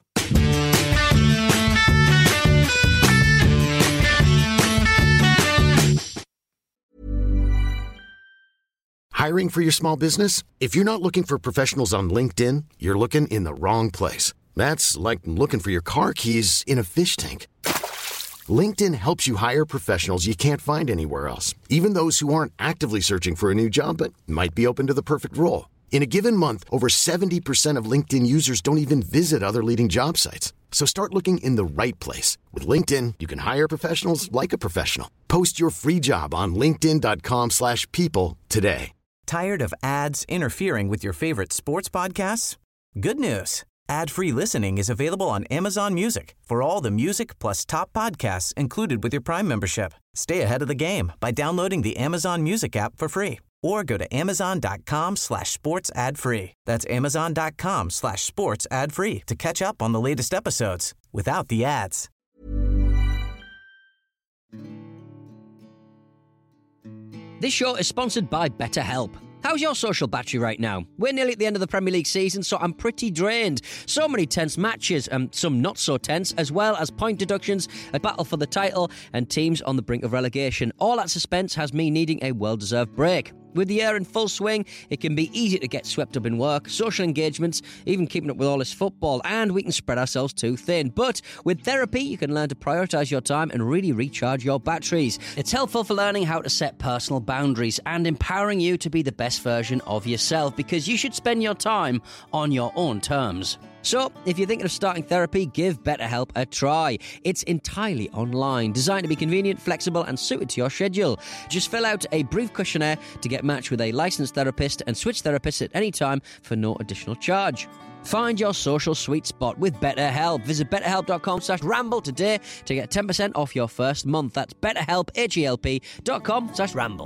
Speaker 20: Hiring for your small business? If you're not looking for professionals on LinkedIn, you're looking in the wrong place. That's like looking for your car keys in a fish tank. LinkedIn helps you hire professionals you can't find anywhere else, even those who aren't actively searching for a new job but might be open to the perfect role. In a given month, over 70% of LinkedIn users don't even visit other leading job sites. So start looking in the right place. With LinkedIn, you can hire professionals like a professional. Post your free job on linkedin.com/people today.
Speaker 1: Tired of ads interfering with your favorite sports podcasts? Good news. Ad-free listening is available on Amazon Music for all the music plus top podcasts included with your Prime membership. Stay ahead of the game by downloading the Amazon Music app for free or go to amazon.com/sports ad free. That's amazon.com/sports ad free to catch up on the latest episodes without the ads.
Speaker 21: This show is sponsored by BetterHelp. How's your social battery right now? We're nearly at the end of the Premier League season, so I'm pretty drained. So many tense matches, and some not so tense, as well as point deductions, a battle for the title, and teams on the brink of relegation. All that suspense has me needing a well-deserved break. With the year in full swing, it can be easy to get swept up in work, social engagements, even keeping up with all this football, and we can spread ourselves too thin. But with therapy, you can learn to prioritise your time and really recharge your batteries. It's helpful for learning how to set personal boundaries and empowering you to be the best version of yourself, because you should spend your time on your own terms. So, if you're thinking of starting therapy, give BetterHelp a try. It's entirely online, designed to be convenient, flexible, and suited to your schedule. Just fill out a brief questionnaire to get matched with a licensed therapist and switch therapists at any time for no additional charge. Find your social sweet spot with BetterHelp. Visit betterhelp.com/ramble today to get 10% off your first month. That's betterhelp, HELP.com/ramble.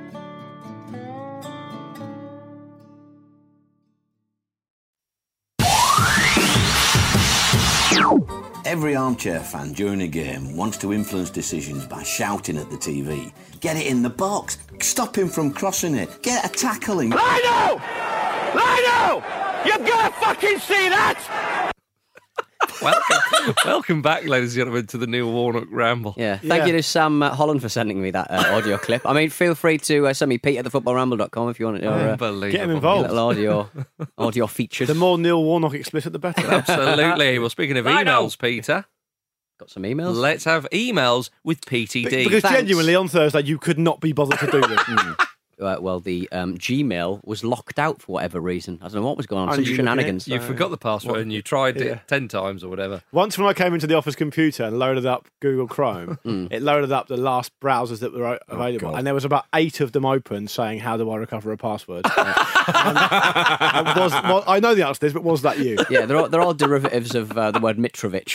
Speaker 4: Every armchair fan during a game wants to influence decisions by shouting at the TV. Get it in the box. Stop him from crossing it. Get a tackling.
Speaker 14: Lino! Lino! You've got to fucking see that!
Speaker 19: Welcome back, ladies and gentlemen, to the Neil Warnock Ramble.
Speaker 3: Yeah, thank you to Sam Holland for sending me that audio clip. I mean, feel free to send me Pete@thefootballramble.com if you want to
Speaker 8: get him involved.
Speaker 3: Little audio features.
Speaker 8: The more Neil Warnock explicit, the better.
Speaker 19: Absolutely. Well, speaking of emails, Peter,
Speaker 3: got some emails.
Speaker 19: Let's have emails with PTD.
Speaker 8: Because genuinely, on Thursday, you could not be bothered to do this.
Speaker 3: Well, the Gmail was locked out for whatever reason. I don't know what was going on. Some shenanigans.
Speaker 19: You forgot the password and you tried it 10 times or whatever.
Speaker 8: Once when I came into the office computer and loaded up Google Chrome, it loaded up the last browsers that were available. And there was about 8 of them open saying, how do I recover a password? I know the answer to this, but was that you?
Speaker 3: Yeah, they're all derivatives of the word Mitrovic.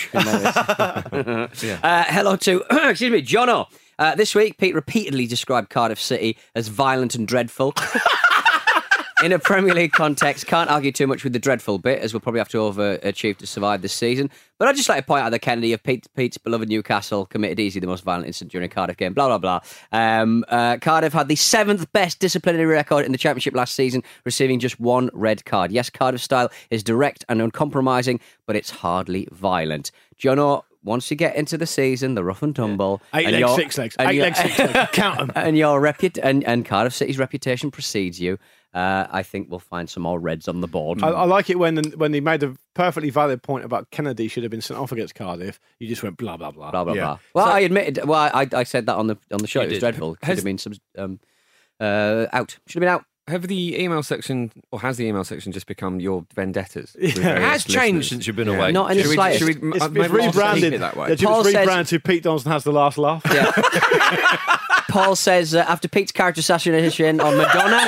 Speaker 3: Hello to, excuse me, Jono. This week, Pete repeatedly described Cardiff City as violent and dreadful. In a Premier League context, can't argue too much with the dreadful bit, as we'll probably have to overachieve to survive this season. But I'd just like to point out that Kennedy of Pete's beloved Newcastle committed easily the most violent incident during a Cardiff game, blah, blah, blah. Cardiff had the 7th best disciplinary record in the Championship last season, receiving just 1 red card. Yes, Cardiff's style is direct and uncompromising, but it's hardly violent. Jono, once you get into the season, the rough and tumble,
Speaker 8: 8 legs, 6 legs, 8 legs, 6 legs, count them,
Speaker 3: and and Cardiff City's reputation precedes you. I think we'll find some more reds on the board.
Speaker 8: I like it when he made a perfectly valid point about Kennedy should have been sent off against Cardiff. You just went blah blah blah
Speaker 3: blah blah blah. Well, so, I admitted. Well, I said that on the show. It was dreadful. Should have been some out. Should have been out.
Speaker 18: Have the email section, or has the email section just become your vendettas?
Speaker 19: It has changed since you've been away.
Speaker 3: Not in the slightest.
Speaker 8: It's rebranded that way. Paul rebranded to Pete Donaldson has the last laugh.
Speaker 3: Yeah. Paul says, after Pete's character assassination on Madonna,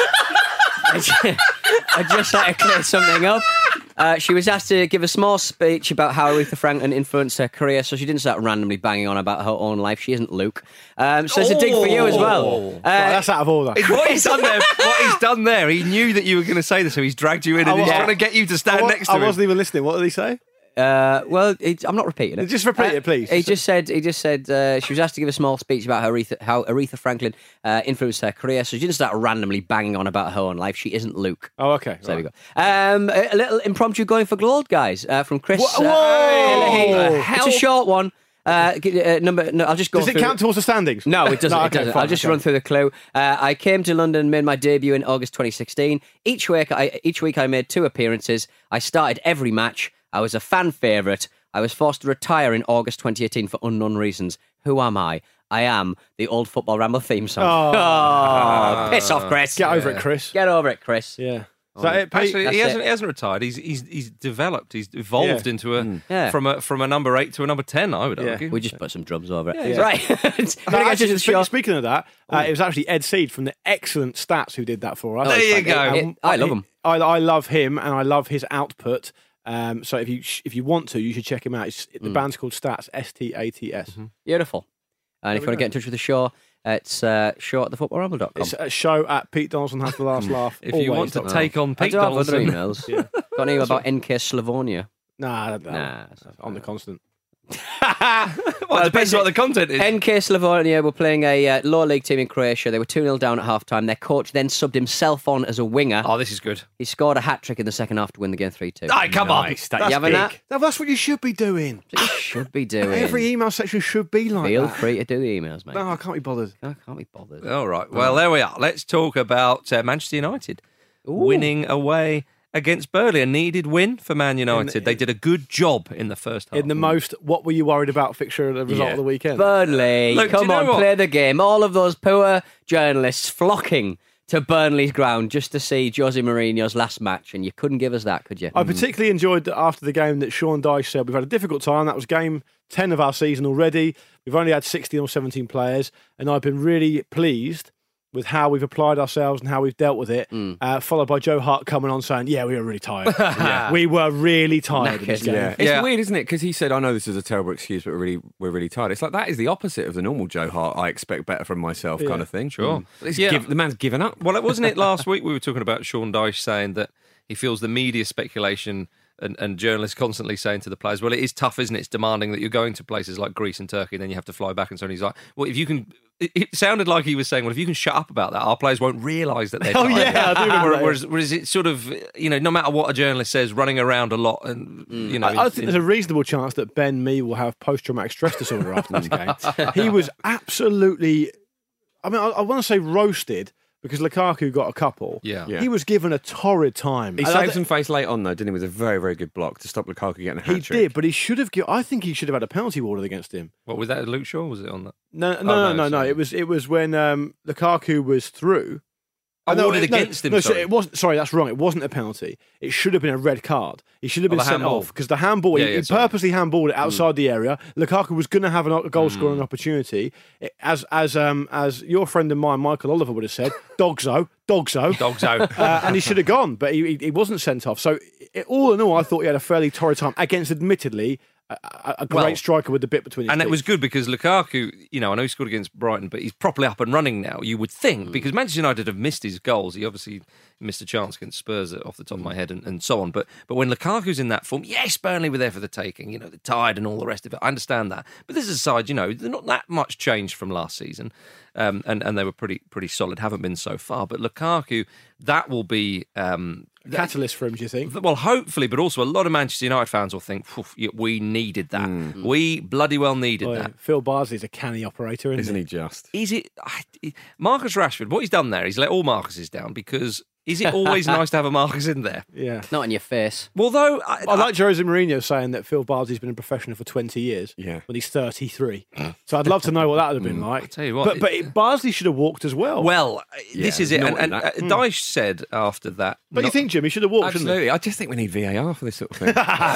Speaker 3: I'd just like to clear something up. She was asked to give a small speech about how Aretha Franklin influenced her career, so she didn't start randomly banging on about her own life. She isn't Luke. So it's a dig for you as well.
Speaker 8: That's out of order.
Speaker 19: What he's done there, he knew that you were going to say this, so he's dragged you in and he's trying to get you to stand next to him.
Speaker 8: I wasn't even listening. What did he say?
Speaker 3: Well, I'm not repeating it.
Speaker 8: Just repeat it, please.
Speaker 3: He just said she was asked to give a small speech about how Aretha Franklin influenced her career, so she didn't start randomly banging on about her own life. She isn't Luke.
Speaker 8: Oh, okay.
Speaker 3: So there we go. A little impromptu going for gold, guys, from Chris.
Speaker 8: Whoa!
Speaker 3: It's a short one. I'll just go.
Speaker 8: Does it count towards the standings?
Speaker 3: No, it doesn't.
Speaker 8: No,
Speaker 3: it doesn't. I'll just run through the clue. I came to London and made my debut in August 2016. Each week I made 2 appearances. I started every match. I was a fan favourite. I was forced to retire in August 2018 for unknown reasons. Who am I? I am the old Football Ramble theme song. Oh, piss off, Chris.
Speaker 8: Get over it, Chris.
Speaker 3: Get over it, Chris.
Speaker 8: Yeah.
Speaker 19: Is that it, Pete? Actually, he hasn't retired. He's developed. He's evolved into from a number 8 to a number 10. I would argue.
Speaker 3: We just put some drums over it.
Speaker 8: Yeah.
Speaker 3: Right.
Speaker 8: Speaking of that, it was actually Ed Seed from the excellent Stats who did that for us.
Speaker 19: There you go.
Speaker 3: I love him.
Speaker 8: I love him and I love his output. So if you want to, you should check him out. The band's called Stats, STATS.
Speaker 3: Beautiful. And if you want to get in touch with the show, it's show@thefootballramble.com.
Speaker 8: It's a show at Pete Donaldson has the last laugh.
Speaker 19: If you want to take on Pete
Speaker 3: Donaldson,
Speaker 19: emails.
Speaker 3: Got any about NK Slavonia?
Speaker 8: Nah, on the constant.
Speaker 19: Well, it depends what the content is.
Speaker 3: NK Slavonia were playing a lower league team in Croatia. They were 2-0 down at half-time. Their coach then subbed himself on as a winger.
Speaker 19: Oh, this is good.
Speaker 3: He scored a hat-trick in the second half to win the game 3-2.
Speaker 19: Aye, come on.
Speaker 8: That's having that? That's what you should be doing.
Speaker 3: You should be doing.
Speaker 8: Every email section should be like
Speaker 3: Feel
Speaker 8: that.
Speaker 3: free to do the emails, mate.
Speaker 8: No, I can't be bothered.
Speaker 3: I can't be bothered.
Speaker 19: All right. Well, there we are. Let's talk about Manchester United winning away against Burnley. A needed win for Man United. They did a good job in the first half.
Speaker 8: In the most, what were you worried about fixture the result of the weekend?
Speaker 3: Burnley,
Speaker 19: Look,
Speaker 3: come on, play the game. All of those poor journalists flocking to Burnley's ground just to see Jose Mourinho's last match, and you couldn't give us that, could you?
Speaker 8: I particularly enjoyed after the game that Sean Dyche said, we've had a difficult time. That was game 10 of our season already. We've only had 16 or 17 players, and I've been really pleased with how we've applied ourselves and how we've dealt with it, followed by Joe Hart coming on saying, we were really tired. We were really tired.
Speaker 18: It's weird, isn't it? Because he said, I know this is a terrible excuse, but we're really tired. It's like, that is the opposite of the normal Joe Hart, I expect better from myself kind of thing.
Speaker 19: Sure.
Speaker 18: The man's given up.
Speaker 19: Well, wasn't it last week we were talking about Sean Dyche saying that he feels the media speculation and journalists constantly saying to the players, well, it is tough, isn't it? It's demanding that you're going to places like Greece and Turkey, and then you have to fly back and so on. He's like, well, if you can... It sounded like he was saying, well, if you can shut up about that, our players won't realise that they're tired.
Speaker 8: I do remember
Speaker 19: whereas it's sort of, no matter what a journalist says, running around a lot and,
Speaker 8: I think there's a reasonable chance that Ben Mee will have post-traumatic stress disorder after this game. He was absolutely... I mean, I want to say roasted, because Lukaku got a couple.
Speaker 19: Yeah.
Speaker 8: He was given a torrid time.
Speaker 18: He saved some face late on, though, didn't he? With a very, very good block to stop Lukaku getting a hat-trick.
Speaker 8: He did, but he should have... I think he should have had a penalty awarded against him.
Speaker 19: What, was that Luke Shaw, was it on that?
Speaker 8: No. It was when Lukaku was through.
Speaker 19: Awarded against him, sorry.
Speaker 8: It wasn't. Sorry, that's wrong. It wasn't a penalty. It should have been a red card. He should have been sent off because the handball. He purposely handballed it outside the area. Lukaku was going to have a goal scoring opportunity. As your friend and mine, Michael Oliver, would have said, dogzo. And he should have gone, but he wasn't sent off. So all in all, I thought he had a fairly torrid time against, admittedly, a great striker with the bit between his teeth.
Speaker 19: And it was good because Lukaku, I know he scored against Brighton, but he's properly up and running now, you would think, because Manchester United have missed his goals. He obviously missed a chance against Spurs off the top of my head and so on. But when Lukaku's in that form, yes, Burnley were there for the taking, they're tired and all the rest of it. I understand that. But this is a side, they're not that much changed from last season. And they were pretty solid, haven't been so far. But Lukaku, that will be...
Speaker 8: catalyst for him, do you think?
Speaker 19: Well, hopefully, but also a lot of Manchester United fans will think, we needed that. We bloody well needed that.
Speaker 8: Phil Bardsley's a canny operator, isn't he?
Speaker 18: Just?
Speaker 19: Is it... Marcus Rashford, what he's done there, he's let all Marcuses down because... Is it always nice to have a Marcus in there?
Speaker 8: Yeah.
Speaker 3: Not in your face.
Speaker 19: Although...
Speaker 8: I like Jose Mourinho saying that Phil Bardsley's been a professional for 20 years
Speaker 18: when
Speaker 8: he's 33. So I'd love to know what that would have been like.
Speaker 19: I'll tell you what.
Speaker 8: But Bardsley should have walked as well.
Speaker 19: Well, this is it. And Dyche said after that...
Speaker 8: But you think, Jim, he should have walked,
Speaker 18: absolutely.
Speaker 8: shouldn't he?
Speaker 18: I just think we need VAR for this sort of thing.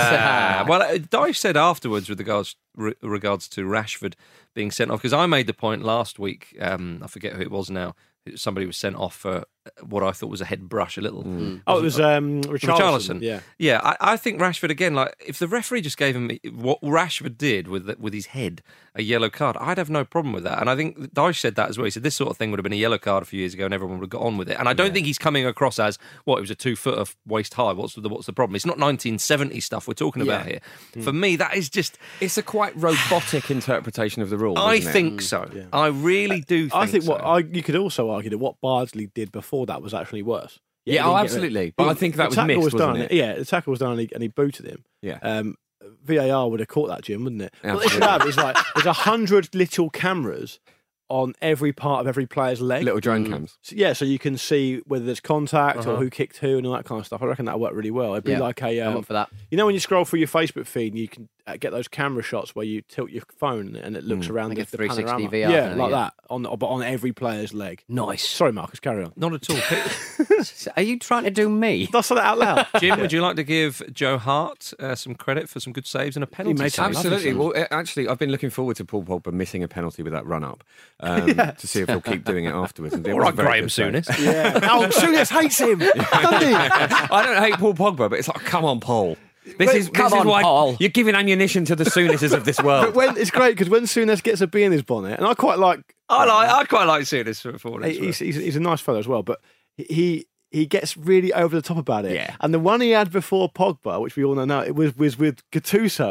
Speaker 19: Dyche said afterwards with regards to Rashford being sent off, because I made the point last week, I forget who it was now, somebody was sent off for what I thought was a head brush, a little.
Speaker 8: It was Richarlison.
Speaker 19: Yeah, I think Rashford, again, like if the referee just gave him what Rashford did with his head, a yellow card, I'd have no problem with that. And I think Dyche said that as well. He said this sort of thing would have been a yellow card a few years ago and everyone would have got on with it. And I don't think he's coming across as, it was a 2 foot of waist high. What's the problem? It's not 1970 stuff we're talking about here. For me, that is just...
Speaker 18: It's a quite robotic interpretation of the rule,
Speaker 19: I
Speaker 18: isn't it?
Speaker 19: think so. Yeah. I really do think
Speaker 8: I think
Speaker 19: so.
Speaker 8: You could also argue that what Bardsley did before that was actually worse.
Speaker 18: Absolutely. But I think that was missed, wasn't it?
Speaker 8: Yeah, the tackle was done and he booted him.
Speaker 18: Yeah.
Speaker 8: VAR would have caught that, Jim, wouldn't it?
Speaker 18: Absolutely.
Speaker 8: What they should have is like, there's 100 little cameras on every part of every player's leg.
Speaker 18: Little drone cams.
Speaker 8: So you can see whether there's contact or who kicked who and all that kind of stuff. I reckon that would work really well. It'd be like a...
Speaker 3: I'm up for that.
Speaker 8: when you scroll through your Facebook feed and you can get those camera shots where you tilt your phone and it looks around
Speaker 3: like
Speaker 8: the
Speaker 3: 360
Speaker 8: panorama.
Speaker 3: VR.
Speaker 8: Yeah, like that, but on every player's leg.
Speaker 3: Nice.
Speaker 8: Sorry, Marcus, carry on.
Speaker 19: Not at all.
Speaker 3: Are you trying to do me?
Speaker 8: That's that out loud.
Speaker 19: Jim, would you like to give Joe Hart some credit for some good saves and a penalty save?
Speaker 18: Absolutely. Well, actually, I've been looking forward to Paul Pogba missing a penalty with that run-up to see if he'll keep doing it afterwards.
Speaker 19: All right, Graham Souness.
Speaker 8: Yeah. Souness hates him, doesn't he?
Speaker 18: I don't hate Paul Pogba, but it's like, come on, Paul. This is why
Speaker 3: Paul.
Speaker 18: You're giving ammunition to the Souness's of this world.
Speaker 8: But it's great because when Souness gets a bee in his bonnet, and I quite like...
Speaker 19: I quite like Souness for it.
Speaker 8: He's a nice fellow as well, but he gets really over the top about it.
Speaker 18: Yeah.
Speaker 8: And the one he had before Pogba, which we all know now, it was with Gattuso.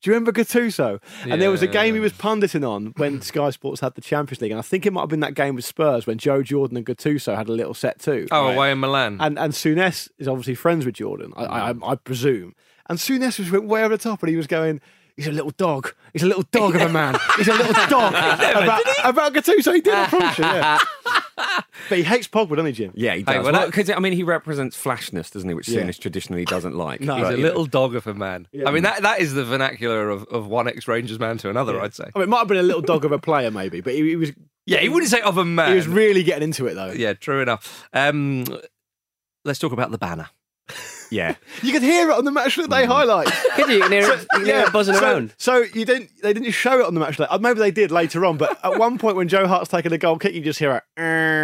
Speaker 8: Do you remember Gattuso? And there was a game he was punditing on when Sky Sports had the Champions League, and I think it might have been that game with Spurs when Joe Jordan and Gattuso had a little set too.
Speaker 19: Oh, right? Away in Milan.
Speaker 8: And Souness is obviously friends with Jordan, I presume. And Souness was way over the top, and he was going, he's a little dog. He's a little dog of a man. He's a little dog. about Gattuso, he did, I promise you, yeah. But he hates Pogba, doesn't he, Jim?
Speaker 18: Yeah, he does. Because, he represents flashness, doesn't he, which Souness traditionally doesn't like.
Speaker 19: No, he's a little dog of a man. Yeah. I mean, that is the vernacular of one ex-Rangers man to another, I'd say.
Speaker 8: I mean, it might have been a little dog of a player, maybe, but he was...
Speaker 19: Yeah, he wouldn't say of a man.
Speaker 8: He was really getting into it, though.
Speaker 19: Yeah, true enough. Let's talk about the banner.
Speaker 18: Yeah,
Speaker 8: you could hear it on the Match of the Day highlights.
Speaker 3: Could you? You can hear it buzzing around.
Speaker 8: So they didn't show it on the Match of the Day. Maybe they did later on, but at one point when Joe Hart's taking a goal kick, you just hear it.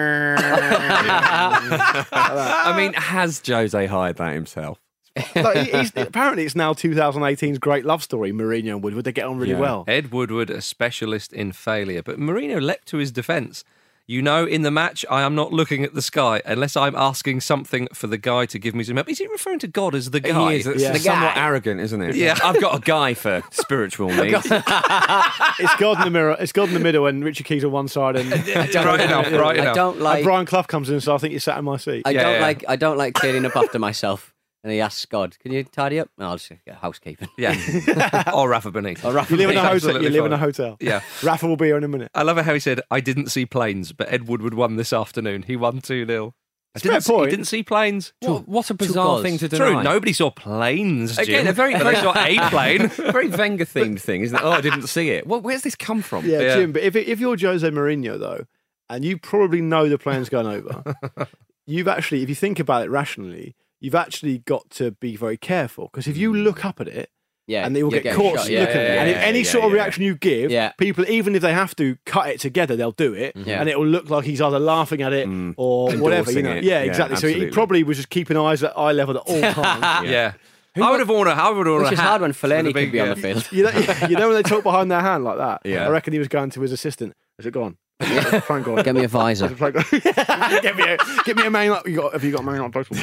Speaker 18: I mean, has Jose hired that himself?
Speaker 8: Apparently, it's now 2018's great love story. Mourinho and Woodward, they get on really well.
Speaker 19: Ed Woodward, a specialist in failure, but Mourinho leapt to his defence. In the match, I am not looking at the sky unless I'm asking something for the guy to give me some help. Is he referring to God as the guy?
Speaker 18: He is. It's somewhat arrogant, isn't it?
Speaker 19: Yeah.
Speaker 18: I've got a guy for spiritual needs.
Speaker 8: It's God in the mirror. It's God in the middle, and Richard Keys on one side, and
Speaker 19: right enough.
Speaker 8: I don't like. And Brian Clough comes in, so I think you sat in my seat.
Speaker 3: I don't like cleaning up after myself. And he asks God, "Can you tidy up?" No, I'll just get housekeeping.
Speaker 19: Yeah, or Rafa Benitez.
Speaker 8: You live in a hotel. You live in a hotel.
Speaker 19: Yeah,
Speaker 8: Rafa will be here in a minute.
Speaker 19: I love how he said, "I didn't see planes, but Ed Woodward won this afternoon. He won 2-0." He didn't see planes.
Speaker 18: What a bizarre thing to deny.
Speaker 19: True, nobody saw planes. Jim.
Speaker 18: Again, a very
Speaker 19: saw a plane.
Speaker 18: Very Wenger themed thing, isn't it? Oh, I didn't see it. Well, where's this come from?
Speaker 8: Yeah, Jim. But if you're Jose Mourinho though, and you probably know the plane's going over, you've actually, if you think about it rationally, you've actually got to be very careful, because if you look up at it, and they will get caught looking at it, and any sort of reaction you give, people, even if they have to cut it together, they'll do it, and it will look like he's either laughing at it or whatever. Yeah, exactly. So he probably was just keeping eyes at eye level at all times.
Speaker 19: Yeah. I would have worn
Speaker 3: Which is hard when Fellaini could be on the field.
Speaker 8: You know when they talk behind their hand like that? Yeah. I reckon he was going to his assistant. Has it gone? Frank gone.
Speaker 3: Get me a visor.
Speaker 8: Get me a main. Have you got main on?
Speaker 18: Was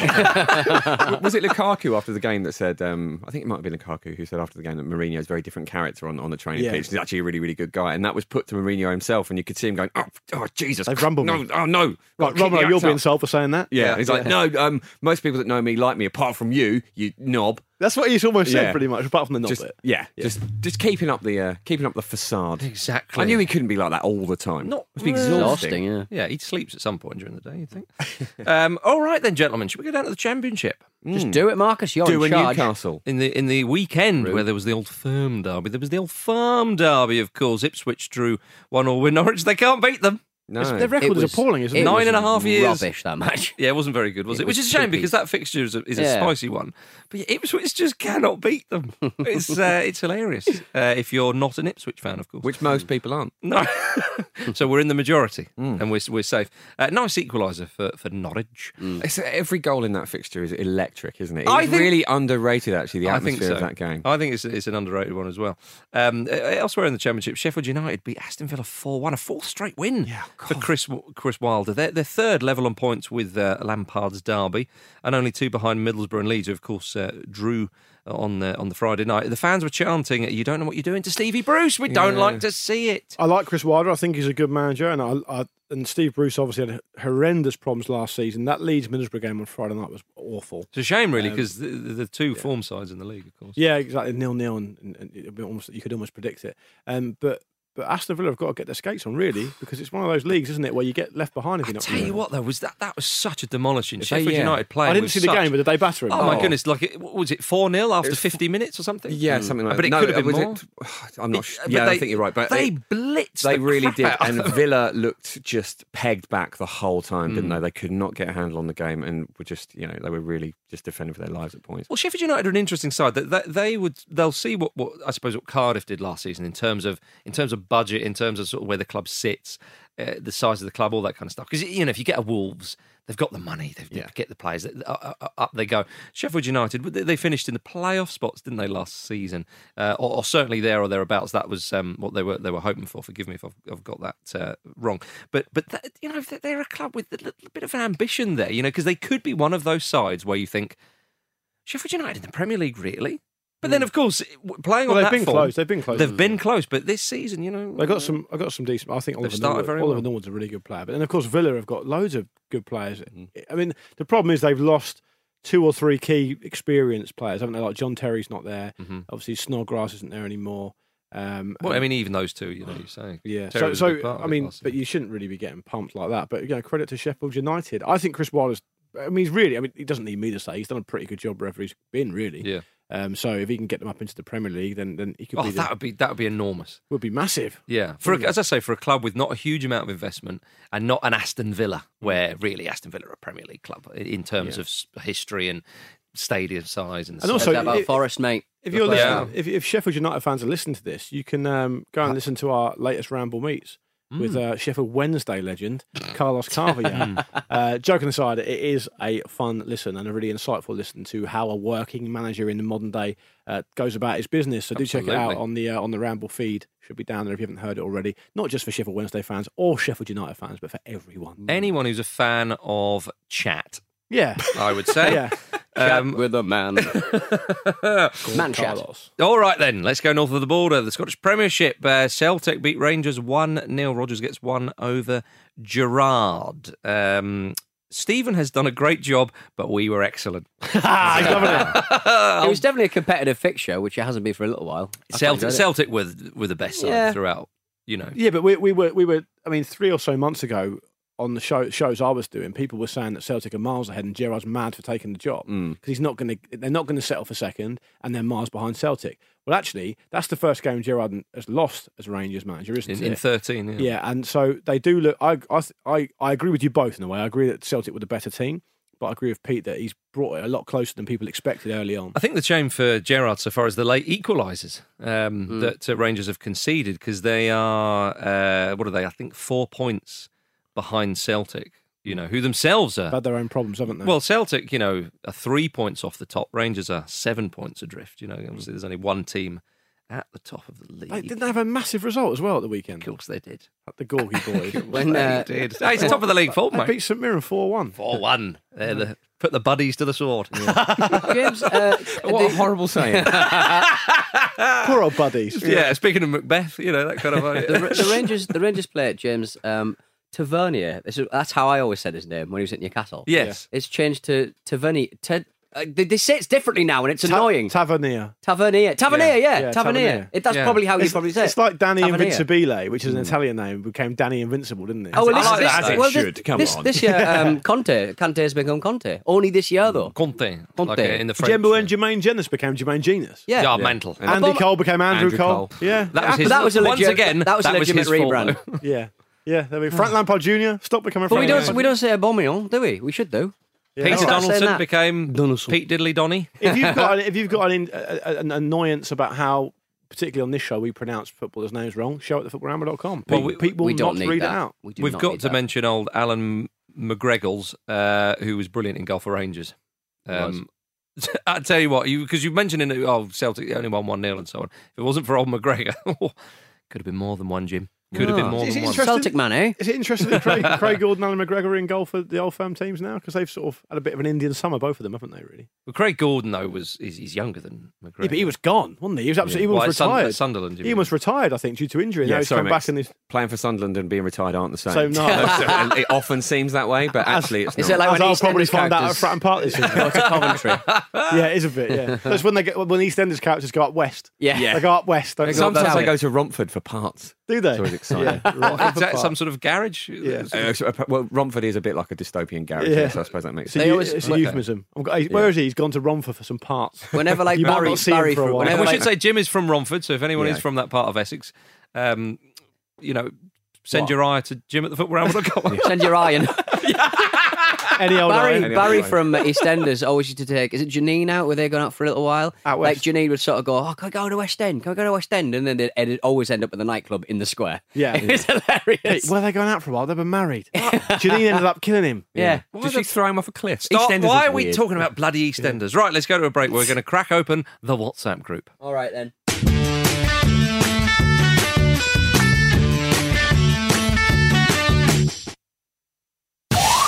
Speaker 18: it Lukaku after the game that said? I think it might have been Lukaku who said after the game that Mourinho is a very different character on the training pitch. He's actually a really, really good guy, and that was put to Mourinho himself, and you could see him going, "Oh Jesus,
Speaker 8: they've rumbled me.
Speaker 18: No,
Speaker 8: right, Romero, you're being sold for saying that."
Speaker 18: Yeah, he's like, "No, most people that know me like me, apart from you knob."
Speaker 8: That's what he's almost said, pretty much, apart from the knob bit.
Speaker 18: Yeah, just keeping up the facade.
Speaker 19: Exactly.
Speaker 18: I knew he couldn't be like that all the time.
Speaker 19: Not
Speaker 18: be exhausting.
Speaker 19: Yeah, he sleeps at some point during the day, you think? All right then, gentlemen, should we go down to the Championship?
Speaker 3: Just do it, Marcus. You're in charge.
Speaker 18: Newcastle
Speaker 19: in the weekend where there was the Old Firm derby. There was the Old Firm derby, of course. Ipswich drew 1-1 with Norwich. They can't beat them.
Speaker 8: No. Their record is appalling, isn't it?
Speaker 19: 9.5 years.
Speaker 3: Rubbish, that match.
Speaker 19: Yeah, it wasn't very good, was it? Which is a shame, because that fixture is a spicy one. But Ipswich just cannot beat them. It's hilarious. If you're not an Ipswich fan, of course.
Speaker 18: Which most people aren't.
Speaker 19: No. So we're in the majority, and we're safe. Nice equaliser for Norwich.
Speaker 18: Every goal in that fixture is electric, isn't it? It's really underrated, actually, the atmosphere of that game.
Speaker 19: I think it's an underrated one as well. Elsewhere in the Championship, Sheffield United beat Aston Villa 4-1, a fourth straight win. Yeah. For Chris Wilder. They're third level on points with Lampard's derby, and only two behind Middlesbrough and Leeds, who of course drew on the Friday night. The fans were chanting, "You don't know what you're doing" to Stevie Bruce. We don't like to see it.
Speaker 8: I like Chris Wilder. I think he's a good manager, and Steve Bruce obviously had horrendous problems last season. That Leeds Middlesbrough game on Friday night was awful.
Speaker 19: It's a shame, really, because the two form sides in the league, of course.
Speaker 8: Yeah, exactly, 0-0, and you could almost predict it. But Aston Villa have got to get their skates on, really, because it's one of those leagues, isn't it, where you get left behind if you're not.
Speaker 19: Tell you what, though, that was such a demolishing. Sheffield United playing.
Speaker 8: I didn't see the game, but did they batter him?
Speaker 19: Oh my goodness! Was it 4-0 after 50 minutes or something?
Speaker 18: Yeah, something like that.
Speaker 19: But it could have been more.
Speaker 18: I'm not sure. Yeah, I think you're right. But
Speaker 19: they blitzed.
Speaker 18: They really did, and Villa looked just pegged back the whole time, didn't they? They could not get a handle on the game, and were just, they were really just defending for their lives at points.
Speaker 19: Well, Sheffield United are an interesting side. They'll see what I suppose what Cardiff did last season in terms of budget, in terms of sort of where the club sits, the size of the club, all that kind of stuff. Because if you get a Wolves, they've got the money, they get the players, up they go. Sheffield United, they finished in the playoff spots, didn't they, last season, or certainly there or thereabouts. That was what they were hoping for. Forgive me if I've got that wrong. But they're a club with a little bit of an ambition there, because they could be one of those sides where you think, Sheffield United in the Premier League, really? But then, of course, playing on that form...
Speaker 8: They've been close.
Speaker 19: They've been close, but this season,
Speaker 8: I got some decent... I think Oliver Norwood's a really good player. But then, of course, Villa have got loads of good players. I mean, the problem is they've lost 2 or 3 key experienced players, haven't they? Like John Terry's not there. Obviously, Snodgrass isn't there anymore.
Speaker 19: Even those two, you say.
Speaker 8: Yeah. But you shouldn't really be getting pumped like that. But, credit to Sheffield United. I think Chris Wilder's... he doesn't need me to say. He's done a pretty good job wherever he's been, really.
Speaker 19: Yeah.
Speaker 8: So if he can get them up into the Premier League, then he could be...
Speaker 19: that would be enormous.
Speaker 8: Would be massive.
Speaker 19: Yeah. As I say, for a club with not a huge amount of investment and not an Aston Villa, where really Aston Villa are a Premier League club in terms of history and stadium size. And
Speaker 3: also... about Forest, mate.
Speaker 8: If you're listening, if Sheffield United fans are listening to this, you can go and listen to our latest Ramble Meets with Sheffield Wednesday legend, Carlos Carvalho. Joking aside, it is a fun listen and a really insightful listen to how a working manager in the modern day goes about his business. So do check it out on the Ramble feed. Should be down there if you haven't heard it already. Not just for Sheffield Wednesday fans or Sheffield United fans, but for everyone.
Speaker 19: Anyone who's a fan of chat.
Speaker 8: Yeah.
Speaker 19: I would say.
Speaker 8: Yeah.
Speaker 3: Chat with a man. Man chat.
Speaker 19: All right, then. Let's go north of the border. The Scottish Premiership. Celtic beat Rangers 1-0. Rogers gets one over Gerrard. Stephen has done a great job, but we were excellent.
Speaker 3: It was definitely a competitive fixture, which it hasn't been for a little while.
Speaker 19: Celtic were the best side throughout.
Speaker 8: Yeah, but we were. 3 or so months ago, on the shows I was doing, people were saying that Celtic are miles ahead and Gerrard's mad for taking the job because they're not going to settle for second and they're miles behind Celtic. Well, actually, that's the first game Gerrard has lost as Rangers manager, isn't it?
Speaker 19: In 13, yeah.
Speaker 8: Yeah, and so they do look... I agree with you both in a way. I agree that Celtic were the better team, but I agree with Pete that he's brought it a lot closer than people expected early on.
Speaker 19: I think the shame for Gerrard so far is the late equalisers that Rangers have conceded, because they are, what are they? I think 4 points behind Celtic, who themselves are...
Speaker 8: Had their own problems, haven't they?
Speaker 19: Well, Celtic, are 3 points off the top. Rangers are 7 points adrift. Obviously there's only one team at the top of the league.
Speaker 8: Didn't they have a massive result as well at the weekend?
Speaker 19: Of course they did.
Speaker 8: At the Gorgie boys.
Speaker 19: When they did. Hey, it's top of the league form, mate.
Speaker 8: Beat St Mirren 4-1.
Speaker 19: 4-1. Put the buddies to the sword.
Speaker 3: James,
Speaker 18: what a horrible saying.
Speaker 8: Poor old buddies.
Speaker 19: Yeah, speaking of Macbeth, that kind of...
Speaker 3: the Rangers player, James... Tavernier. That's how I always said his name when he was at Newcastle.
Speaker 19: Yes.
Speaker 3: It's changed to Tavernier. They say it's differently now, and it's annoying.
Speaker 8: Tavernier.
Speaker 3: Tavernier.
Speaker 8: Yeah,
Speaker 3: Tavernier. That's probably how you probably say it.
Speaker 8: It's like Danny Invincibile, which is an Italian name, became Danny Invincible, didn't it?
Speaker 3: Oh, well,
Speaker 18: this
Speaker 3: year, Conte's become Conte. Only this year, though.
Speaker 19: Conte. Like in the French.
Speaker 8: Remember when Jermaine Jenas became Jermaine Genius?
Speaker 3: Yeah.
Speaker 19: Mental.
Speaker 8: Andy Cole became Andrew Cole. Yeah.
Speaker 3: That was a legitimate rebrand.
Speaker 8: Yeah. Yeah, there we go. Frank Lampard Jr. Stop becoming
Speaker 3: Frank
Speaker 8: Lampard.
Speaker 3: But we don't say Aubameyang, do we? We should do.
Speaker 19: Yeah. Peter Donaldson became Pete Diddley Donny.
Speaker 8: If you've got an annoyance about how, particularly on this show, we pronounce footballers' names wrong, show at thefootballramble.com. People will not read it out.
Speaker 19: We've got to mention old Alan McGregors, who was brilliant in goal for Rangers. I tell you what, because you mentioned Celtic only won 1-0 and so on. If it wasn't for old McGregor, could have been more than one, Jim. Could have been more than one.
Speaker 3: Celtic man, eh?
Speaker 8: Is it interesting that Craig Gordon and Alan McGregor are in goal for the Old Firm teams now? Because they've sort of had a bit of an Indian summer, both of them, haven't they, really?
Speaker 19: Well, Craig Gordon, though, he's younger than McGregor.
Speaker 8: Yeah, but he was gone, wasn't he? He was absolutely retired.
Speaker 19: Sunderland.
Speaker 8: He was retired, I think, due to injury.
Speaker 18: Yeah,
Speaker 8: now he's come back and
Speaker 18: playing for Sunderland and being retired aren't the same.
Speaker 8: So no.
Speaker 18: It often seems that way, but actually it's not.
Speaker 3: Is it like when
Speaker 8: I'll probably find out at Fratton Park this year.
Speaker 3: Go to Coventry.
Speaker 8: Yeah, it is a bit, yeah. That's when EastEnders characters go up west.
Speaker 3: Yeah.
Speaker 8: They go up west.
Speaker 18: Sometimes they go to Romford for parts.
Speaker 8: Do they?
Speaker 18: It's always exciting.
Speaker 8: Yeah.
Speaker 19: Is that some sort of garage?
Speaker 8: Yeah.
Speaker 18: Well, Romford is a bit like a dystopian garage, so I suppose that makes
Speaker 8: sense. It's a euphemism. Where is he? He's gone to Romford for some parts.
Speaker 3: Whenever like Barry
Speaker 19: we should say Jim is from Romford, so if anyone is from that part of Essex, send your eye to Jim at thefootballramble.com.
Speaker 3: Send your eye in.
Speaker 8: Any old
Speaker 3: Barry from EastEnders always used to take, is it Janine out where they're going out for a little while?
Speaker 8: Out west.
Speaker 3: Like Janine would sort of go, can I go to West End? Can I go to West End? And then they'd always end up at the nightclub in the square.
Speaker 8: Yeah.
Speaker 3: It's hilarious.
Speaker 8: Hey, were they going out for a while? They were married. Janine ended up killing him.
Speaker 3: Yeah.
Speaker 18: Did she throw him off a cliff?
Speaker 19: Why are we talking about bloody EastEnders? Right, let's go to a break. We're going to crack open the WhatsApp group.
Speaker 3: All right, then.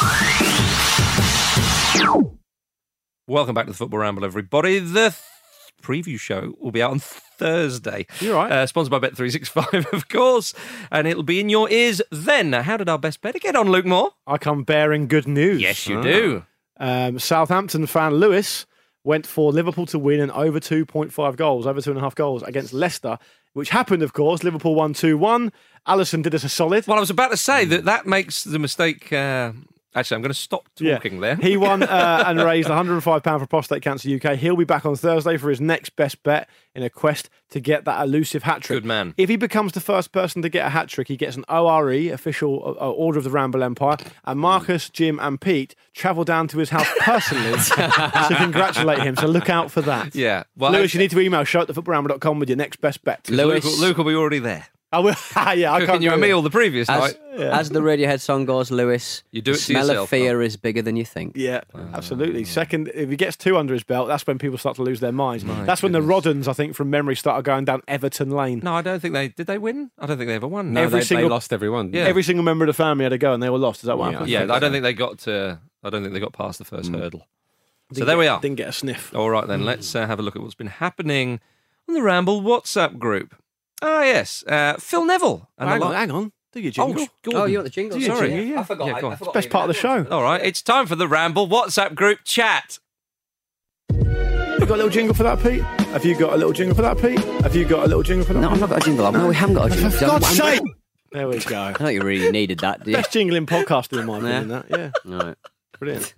Speaker 19: Welcome back to the Football Ramble, everybody. The preview show will be out on Thursday.
Speaker 8: You're right.
Speaker 19: Sponsored by Bet365, of course. And it'll be in your ears then. Now, how did our best bettor get on, Luke Moore?
Speaker 8: I come bearing good news.
Speaker 19: Yes, you do.
Speaker 8: Southampton fan Lewis went for Liverpool to win and over 2.5 goals, over 2.5 goals against Leicester, which happened, of course. Liverpool won 2-1. Alisson did us a solid.
Speaker 19: Well, I was about to say that makes the mistake... Actually, I'm going to stop talking there.
Speaker 8: He won and raised £105 for Prostate Cancer UK. He'll be back on Thursday for his next best bet in a quest to get that elusive hat-trick.
Speaker 19: Good man.
Speaker 8: If he becomes the first person to get a hat-trick, he gets an ORE, official Order of the Ramble Empire, and Marcus, Jim and Pete travel down to his house personally to congratulate him, so look out for that.
Speaker 19: Yeah. Well,
Speaker 8: Lewis, you need to email show@thefootballramble.com with your next best bet.
Speaker 19: Luke will be already there.
Speaker 8: I will. Yeah,
Speaker 19: cooking you a meal the previous night.
Speaker 3: As the Radiohead song goes, Lewis,
Speaker 19: you do it
Speaker 3: the smell of fear is bigger than you think.
Speaker 8: Yeah, absolutely. Second, if he gets 2 under his belt, that's when people start to lose their minds. That's when the Roddens, I think, from memory, started going down Everton Lane.
Speaker 19: No, I don't think did they win? I don't think they ever won.
Speaker 18: No, they lost everyone.
Speaker 8: Yeah. Every single member of the family had a go and they all lost. Is that what happened?
Speaker 19: Yeah, I don't think they got past the first hurdle. So there we are.
Speaker 8: Didn't get a sniff.
Speaker 19: All right, then, let's have a look at what's been happening on the Ramble WhatsApp group. Ah, yes. Phil Neville. And
Speaker 8: hang on. Do your jingle.
Speaker 3: Oh, you want the jingle?
Speaker 19: Sorry.
Speaker 3: I forgot.
Speaker 19: Yeah,
Speaker 8: it's the best part of the show.
Speaker 19: All right, it's time for the Ramble WhatsApp group chat.
Speaker 8: You got a little jingle for that, Pete? Have you got a little jingle for that, Pete? Have you got a little jingle for that?
Speaker 3: No, I've not got a jingle. No, we haven't got a jingle.
Speaker 8: For God's sake! There we go.
Speaker 3: I thought you really needed that, did you?
Speaker 8: Best jingle in podcasting, in my opinion, that. Yeah.
Speaker 3: All right.
Speaker 8: Brilliant.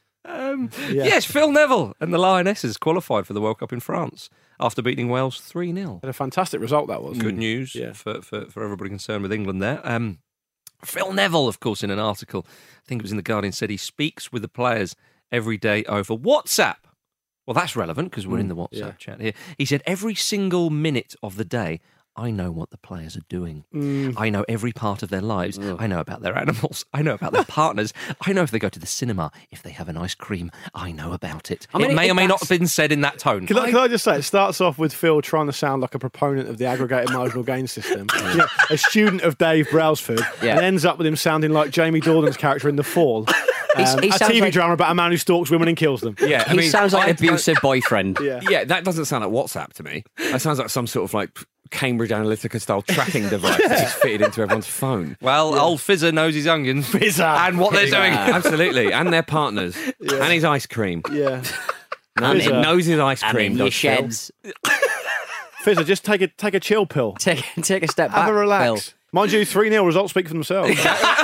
Speaker 19: Yes, Phil Neville and the Lionesses qualified for the World Cup in France after beating Wales 3-0.
Speaker 8: Had a fantastic result, that was.
Speaker 19: Good news for everybody concerned with England there. Phil Neville, of course, in an article, I think it was in The Guardian, said he speaks with the players every day over WhatsApp. Well, that's relevant because we're in the WhatsApp chat here. He said every single minute of the day, I know what the players are doing. I know every part of their lives. I know about their animals. I know about their partners. I know if they go to the cinema, if they have an ice cream. I know about it. It may or may not have been said in that tone.
Speaker 8: Can I just say, it starts off with Phil trying to sound like a proponent of the aggregated marginal gain system. A student of Dave Brailsford. And ends up with him sounding like Jamie Dornan's character in The Fall. A TV drama about a man who stalks women and kills them.
Speaker 3: Yeah, he sounds like an abusive boyfriend.
Speaker 18: Yeah, that doesn't sound like WhatsApp to me. That sounds like some sort of like Cambridge Analytica style tracking device that's fitted into everyone's phone.
Speaker 19: Well, old Fizzer knows his onions. And what they're doing.
Speaker 18: Absolutely. And their partners. And his ice cream.
Speaker 8: Yeah.
Speaker 18: And it knows his ice cream.
Speaker 3: And in your sheds.
Speaker 8: Fizzer, just take a chill pill.
Speaker 3: Take a step back.
Speaker 8: Have a relax.
Speaker 3: Phil.
Speaker 8: Mind you, 3-0 results speak for themselves.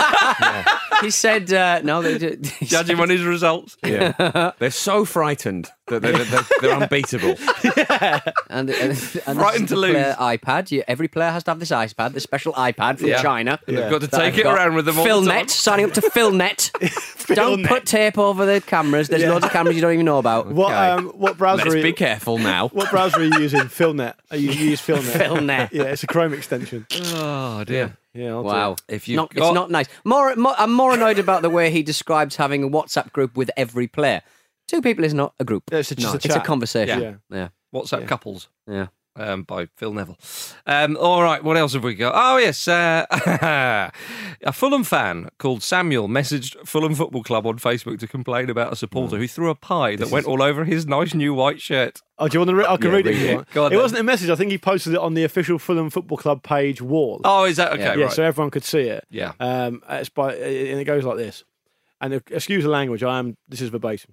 Speaker 3: He said, no, they do.
Speaker 19: Judging on his results.
Speaker 18: Yeah. They're so frightened that they're unbeatable.
Speaker 3: And
Speaker 19: frightened to lose.
Speaker 3: iPad. Every player has to have this iPad, this special iPad from China.
Speaker 19: They've got to take it around with them all the time.
Speaker 3: PhilNet, signing up to PhilNet. Don't put tape over the cameras. There's loads of cameras you don't even know about.
Speaker 8: What browser?
Speaker 18: Let's be careful now.
Speaker 8: What browser are you using? PhilNet. You use PhilNet.
Speaker 3: PhilNet.
Speaker 8: Yeah, it's a Chrome extension.
Speaker 19: Oh dear.
Speaker 8: Yeah.
Speaker 3: Wow. It's not nice. I'm more annoyed about the way he describes having a WhatsApp group with every player. 2 people is not a group.
Speaker 8: It's just
Speaker 3: it's a conversation. Yeah.
Speaker 19: WhatsApp couples.
Speaker 3: Yeah.
Speaker 19: By Phil Neville. All right, what else have we got? Oh, yes. A Fulham fan called Samuel messaged Fulham Football Club on Facebook to complain about a supporter who threw a pie that went all over his nice new white shirt.
Speaker 8: Oh, do you want to I can read it if you want.
Speaker 19: Go on,
Speaker 8: it wasn't a message. I think he posted it on the official Fulham Football Club page wall.
Speaker 19: Oh, is that okay?
Speaker 8: Yeah,
Speaker 19: right.
Speaker 8: So everyone could see it.
Speaker 19: Yeah.
Speaker 8: And it goes like this. And excuse the language, this is verbatim.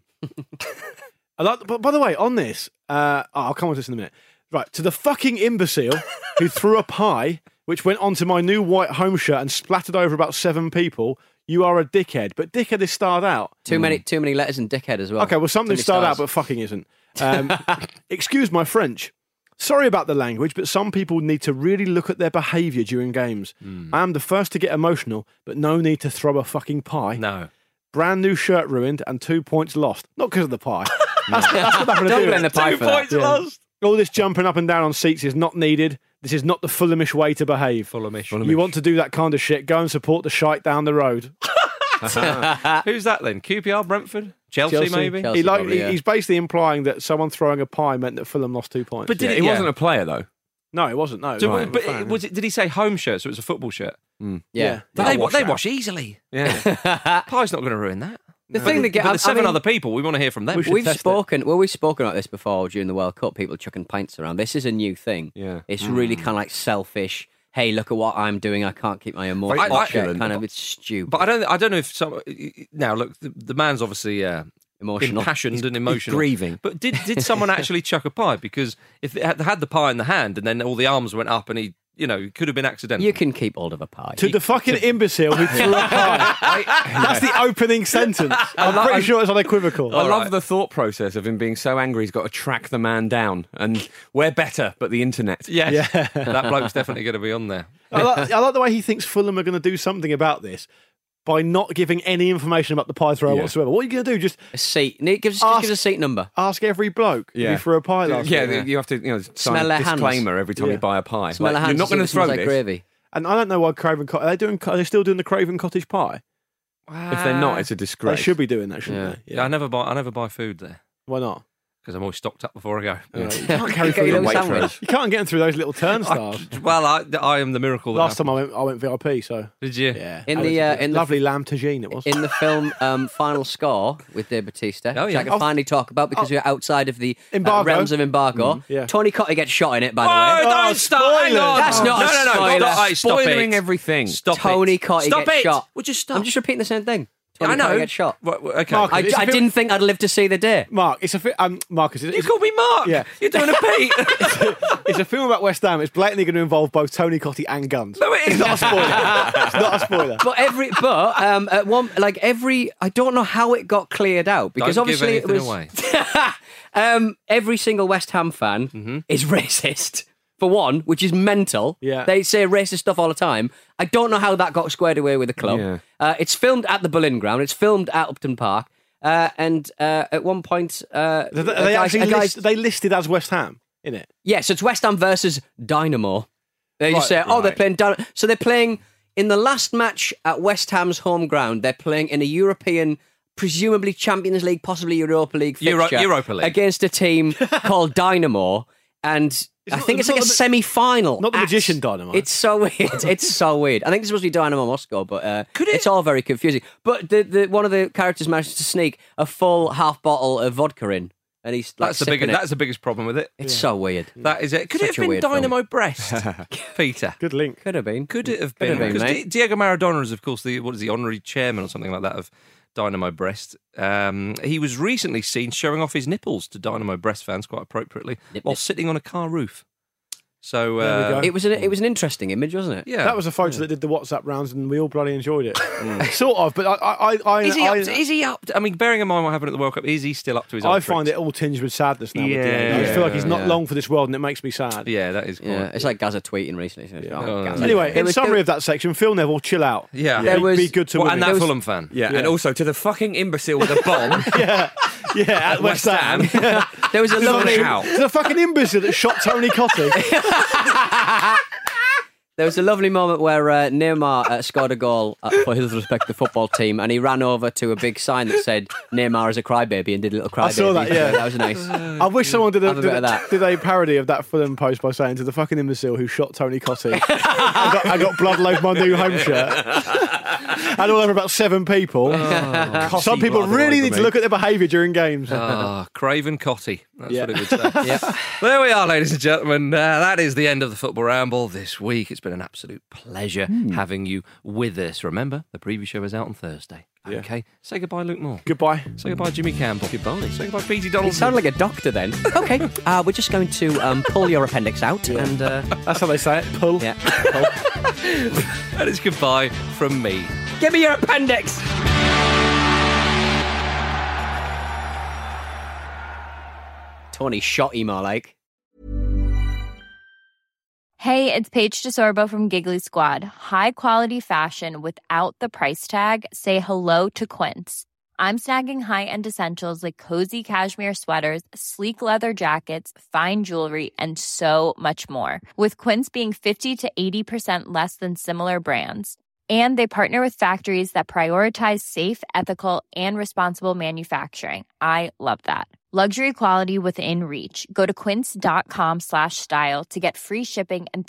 Speaker 8: But by the way, on this, I'll come on to this in a minute. Right, to the fucking imbecile who threw a pie which went onto my new white home shirt and splattered over about 7 people, you are a dickhead. But dickhead is starred out.
Speaker 3: Too many letters in dickhead as well.
Speaker 8: Okay, well, something's starred out, but fucking isn't. Excuse my French. Sorry about the language, but some people need to really look at their behaviour during games. I am the first to get emotional, but no need to throw a fucking pie.
Speaker 19: No.
Speaker 8: Brand new shirt ruined and 2 points lost. Not because of the pie. That's what nothing to do.
Speaker 3: Don't blame the pie
Speaker 19: 2 points lost.
Speaker 8: All this jumping up and down on seats is not needed. This is not the Fulhamish way to behave.
Speaker 19: Fulhamish.
Speaker 8: You want to do that kind of shit, go and support the shite down the road.
Speaker 19: Who's that then? QPR, Brentford? Chelsea maybe?
Speaker 8: He's basically implying that someone throwing a pie meant that Fulham lost 2 points.
Speaker 18: But he wasn't a player, though.
Speaker 8: No, it wasn't. No.
Speaker 19: Did he say home shirt, so it was a football shirt?
Speaker 3: Yeah.
Speaker 19: They wash easily.
Speaker 18: Yeah.
Speaker 19: Pie's not going to ruin that.
Speaker 3: The thing that
Speaker 19: the 7 other people, we want to hear from them.
Speaker 3: We've spoken about this before during the World Cup. People chucking pints around. This is a new thing.
Speaker 18: Yeah,
Speaker 3: it's really kind of like selfish. Hey, look at what I'm doing. I can't keep my emotions. It's stupid.
Speaker 19: But I don't know if some. Now, look, the man's obviously
Speaker 3: emotional,
Speaker 19: impassioned and emotional,
Speaker 18: grieving.
Speaker 19: But did someone actually chuck a pie? Because if they had the pie in the hand and then all the arms went up and he. It could have been accidental.
Speaker 3: You can keep hold of a pie.
Speaker 8: To the fucking imbecile who threw a pie. That's the opening sentence. I'm pretty sure it's unequivocal.
Speaker 18: I love the thought process of him being so angry he's got to track the man down. And we're better, but the internet.
Speaker 19: Yes. Yeah. That bloke's definitely going to be on there.
Speaker 8: I like the way he thinks Fulham are going to do something about this by not giving any information about the pie thrower whatsoever. What are you going to do? Just
Speaker 3: a seat. Give us a seat number.
Speaker 8: Ask every bloke if he threw a pie last
Speaker 18: week. You have to sign a disclaimer every time you buy a pie.
Speaker 3: Smell
Speaker 18: like,
Speaker 3: hands.
Speaker 18: You're not going to throw this.
Speaker 3: Gravy.
Speaker 8: And I don't know why Craven Cottage... Are they still doing the Craven Cottage pie?
Speaker 18: If they're not, it's a disgrace.
Speaker 8: They should be doing that, shouldn't they?
Speaker 19: Yeah, I never buy food there.
Speaker 8: Why not?
Speaker 19: Because I'm always stocked up before I go.
Speaker 8: You can't carry through the waitrose. You can't get them through those little turnstiles.
Speaker 19: I am the miracle.
Speaker 8: Last time I went VIP. So
Speaker 19: did you?
Speaker 8: Yeah.
Speaker 3: In the
Speaker 8: lovely lamb tagine it was.
Speaker 3: In the film Final Score with Dave Bautista, which I can finally talk about because you're outside of the realms of embargo. Tony Cottee gets shot in it. By the way,
Speaker 19: don't start. Hang on.
Speaker 3: That's not a spoiler.
Speaker 19: Stop
Speaker 18: spoiling everything.
Speaker 19: Stop
Speaker 3: Tony Cottee gets shot.
Speaker 19: Would you stop?
Speaker 3: I'm just repeating the same thing.
Speaker 19: I know.
Speaker 3: Get shot.
Speaker 19: Okay.
Speaker 8: Marcus,
Speaker 3: I didn't think I'd live to see the day.
Speaker 8: Mark, it's a Marcus.
Speaker 19: You called me Mark.
Speaker 8: Yeah,
Speaker 19: you're doing a Pete.
Speaker 8: It's a film about West Ham. It's blatantly going to involve both Tony Cottee and guns.
Speaker 19: No, it is
Speaker 8: not a spoiler. It's not a spoiler.
Speaker 3: But I don't know how it got cleared out because
Speaker 19: don't
Speaker 3: obviously
Speaker 19: give anything
Speaker 3: away. Every single West Ham fan is racist. For one, which is mental.
Speaker 8: Yeah.
Speaker 3: They say racist stuff all the time. I don't know how that got squared away with the club.
Speaker 18: Yeah.
Speaker 3: It's filmed at the Boleyn Ground. It's filmed at Upton Park. And at one point...
Speaker 8: they listed as West Ham, innit?
Speaker 3: Yeah, so it's West Ham versus Dynamo. They just say, they're playing Dynamo. So they're playing... In the last match at West Ham's home ground, they're playing in a European... presumably Champions League, possibly Europa League fixture.
Speaker 19: Europa League.
Speaker 3: Against a team called Dynamo. And... I think it's like a semi-final.
Speaker 8: Not the magician Dynamo.
Speaker 3: It's so weird. It's so weird. I think this must be Dynamo Moscow, but it's all very confusing. But one of the characters managed to sneak a full half bottle of vodka in, and he's like,
Speaker 19: that's the biggest problem with it.
Speaker 3: It's so weird.
Speaker 19: That is it. Could it have been Dynamo Brest, Peter?
Speaker 8: Good link.
Speaker 3: Could have been.
Speaker 19: Could it have been? Because Diego Maradona is, of course, the honorary chairman or something like that of Dynamo Brest. He was recently seen showing off his nipples to Dynamo Brest fans, quite appropriately, while sitting on a car roof. So
Speaker 3: it was an interesting image, wasn't it?
Speaker 19: Yeah,
Speaker 8: that was a photo that did the WhatsApp rounds, and we all bloody enjoyed it. Sort of, but
Speaker 19: is he up? I mean, bearing in mind what happened at the World Cup, is he still up to his old tricks?
Speaker 8: Find it all tinged with sadness now. I just feel like he's not long for this world, and it makes me sad.
Speaker 19: Yeah, that is.
Speaker 3: Yeah, it's like Gaza tweeting recently.
Speaker 8: Anyway, in summary of that section, Phil Neville, chill out.
Speaker 19: Yeah,
Speaker 8: be good to
Speaker 19: and that Fulham fan.
Speaker 18: Yeah, and also to the fucking imbecile with a bomb.
Speaker 8: Yeah, at West Ham.
Speaker 3: There was a lovely...
Speaker 8: There's a fucking imbecile that shot Tony Cottee.
Speaker 3: There was a lovely moment where Neymar scored a goal for his respective football team, and he ran over to a big sign that said Neymar is a crybaby and did a little crybaby. I
Speaker 8: saw that, yeah.
Speaker 3: That was nice.
Speaker 8: I wish someone did a parody of that Fulham post by saying to the fucking imbecile who shot Tony Cottee, I got blood over my new home shirt. And all over about 7 people. Some people really need to look at their behaviour during games.
Speaker 19: Craven Cottee. That's what it would say. There we are, ladies and gentlemen. That is the end of the Football Ramble this week. It's been an absolute pleasure having you with us. Remember, the preview show is out on Thursday.
Speaker 8: Yeah.
Speaker 19: Okay. Say goodbye, Luke Moore.
Speaker 8: Goodbye.
Speaker 19: Say goodbye, Jimmy Campbell.
Speaker 18: Goodbye.
Speaker 19: Say goodbye, Petey Donaldson.
Speaker 3: You sound like a doctor then. Okay. We're just going to pull your appendix out. And
Speaker 8: that's how they say it. Pull.
Speaker 3: Yeah.
Speaker 8: Pull.
Speaker 19: And it's goodbye from me.
Speaker 3: Give me your appendix. Tony shot him, more like.
Speaker 2: Hey, it's Paige DeSorbo from Giggly Squad. High quality fashion without the price tag. Say hello to Quince. I'm snagging high-end essentials like cozy cashmere sweaters, sleek leather jackets, fine jewelry, and so much more. With Quince being 50 to 80% less than similar brands. And they partner with factories that prioritize safe, ethical, and responsible manufacturing. I love that. Luxury quality within reach. Go to quince.com/style to get free shipping and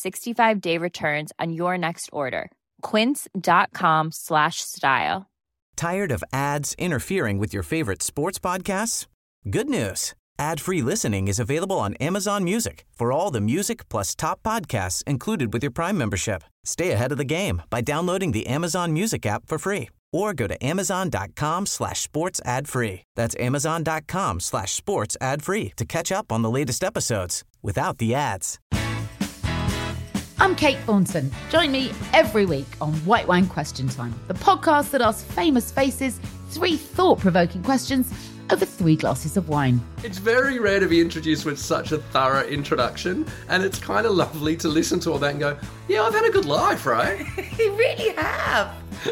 Speaker 2: 365-day returns on your next order. Quince.com/style.
Speaker 1: Tired of ads interfering with your favorite sports podcasts? Good news. Ad-free listening is available on Amazon Music for all the music plus top podcasts included with your Prime membership. Stay ahead of the game by downloading the Amazon Music app for free or go to amazon.com/sports ad free. That's amazon.com/sports ad free to catch up on the latest episodes without the ads.
Speaker 6: I'm Kate Thornton. Join me every week on White Wine Question Time, the podcast that asks famous faces 3 thought-provoking questions over 3 glasses of wine.
Speaker 7: It's very rare to be introduced with such a thorough introduction, and it's kind of lovely to listen to all that and go, yeah, I've had a good life, right?
Speaker 16: You really have.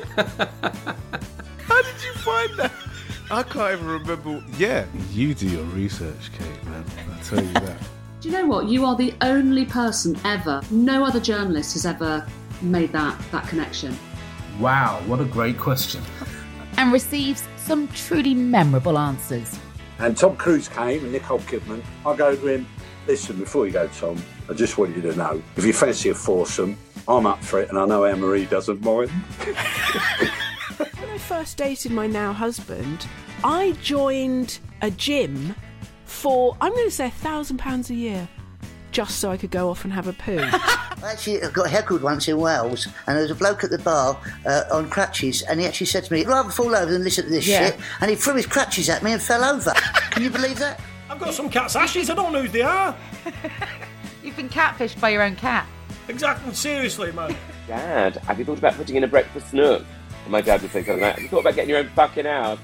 Speaker 5: How did you find that? I can't even remember. Yeah, you do your research, Kate, man. I'll tell you that.
Speaker 9: Do you know what? You are the only person ever, no other journalist has ever made that connection.
Speaker 22: Wow, what a great question.
Speaker 6: And receives some truly memorable answers.
Speaker 11: And Tom Cruise came and Nicole Kidman. I go to him, listen, before you go, Tom, I just want you to know, if you fancy a foursome, I'm up for it, and I know Anne-Marie doesn't mind.
Speaker 12: When I first dated my now husband, I joined a gym for, I'm going to say, £1,000 a year, just so I could go off and have a poo.
Speaker 13: I actually got heckled once in Wales, and there was a bloke at the bar on crutches, and he actually said to me, I'd rather fall over than listen to this shit, and he threw his crutches at me and fell over. Can you believe that?
Speaker 22: I've got some cat's ashes, I don't know who they are.
Speaker 6: You've been catfished by your own cat.
Speaker 22: Exactly, seriously, man.
Speaker 15: Dad, have you thought about putting in a breakfast nook? And my dad would say something like that. Have you thought about getting your own fucking house?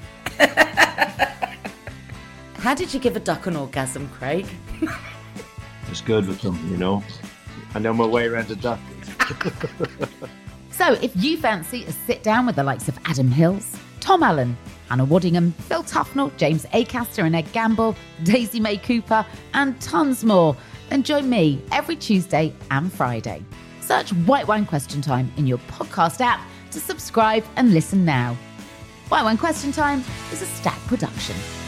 Speaker 16: How did you give a duck an orgasm, Craig?
Speaker 10: It's good with them, you know. I know my way around a duck.
Speaker 6: So if you fancy a sit down with the likes of Adam Hills, Tom Allen, Hannah Waddingham, Phil Tufnell, James Acaster and Ed Gamble, Daisy May Cooper, and tons more, then join me every Tuesday and Friday. Search White Wine Question Time in your podcast app to subscribe and listen now. White Wine Question Time is a Stack production.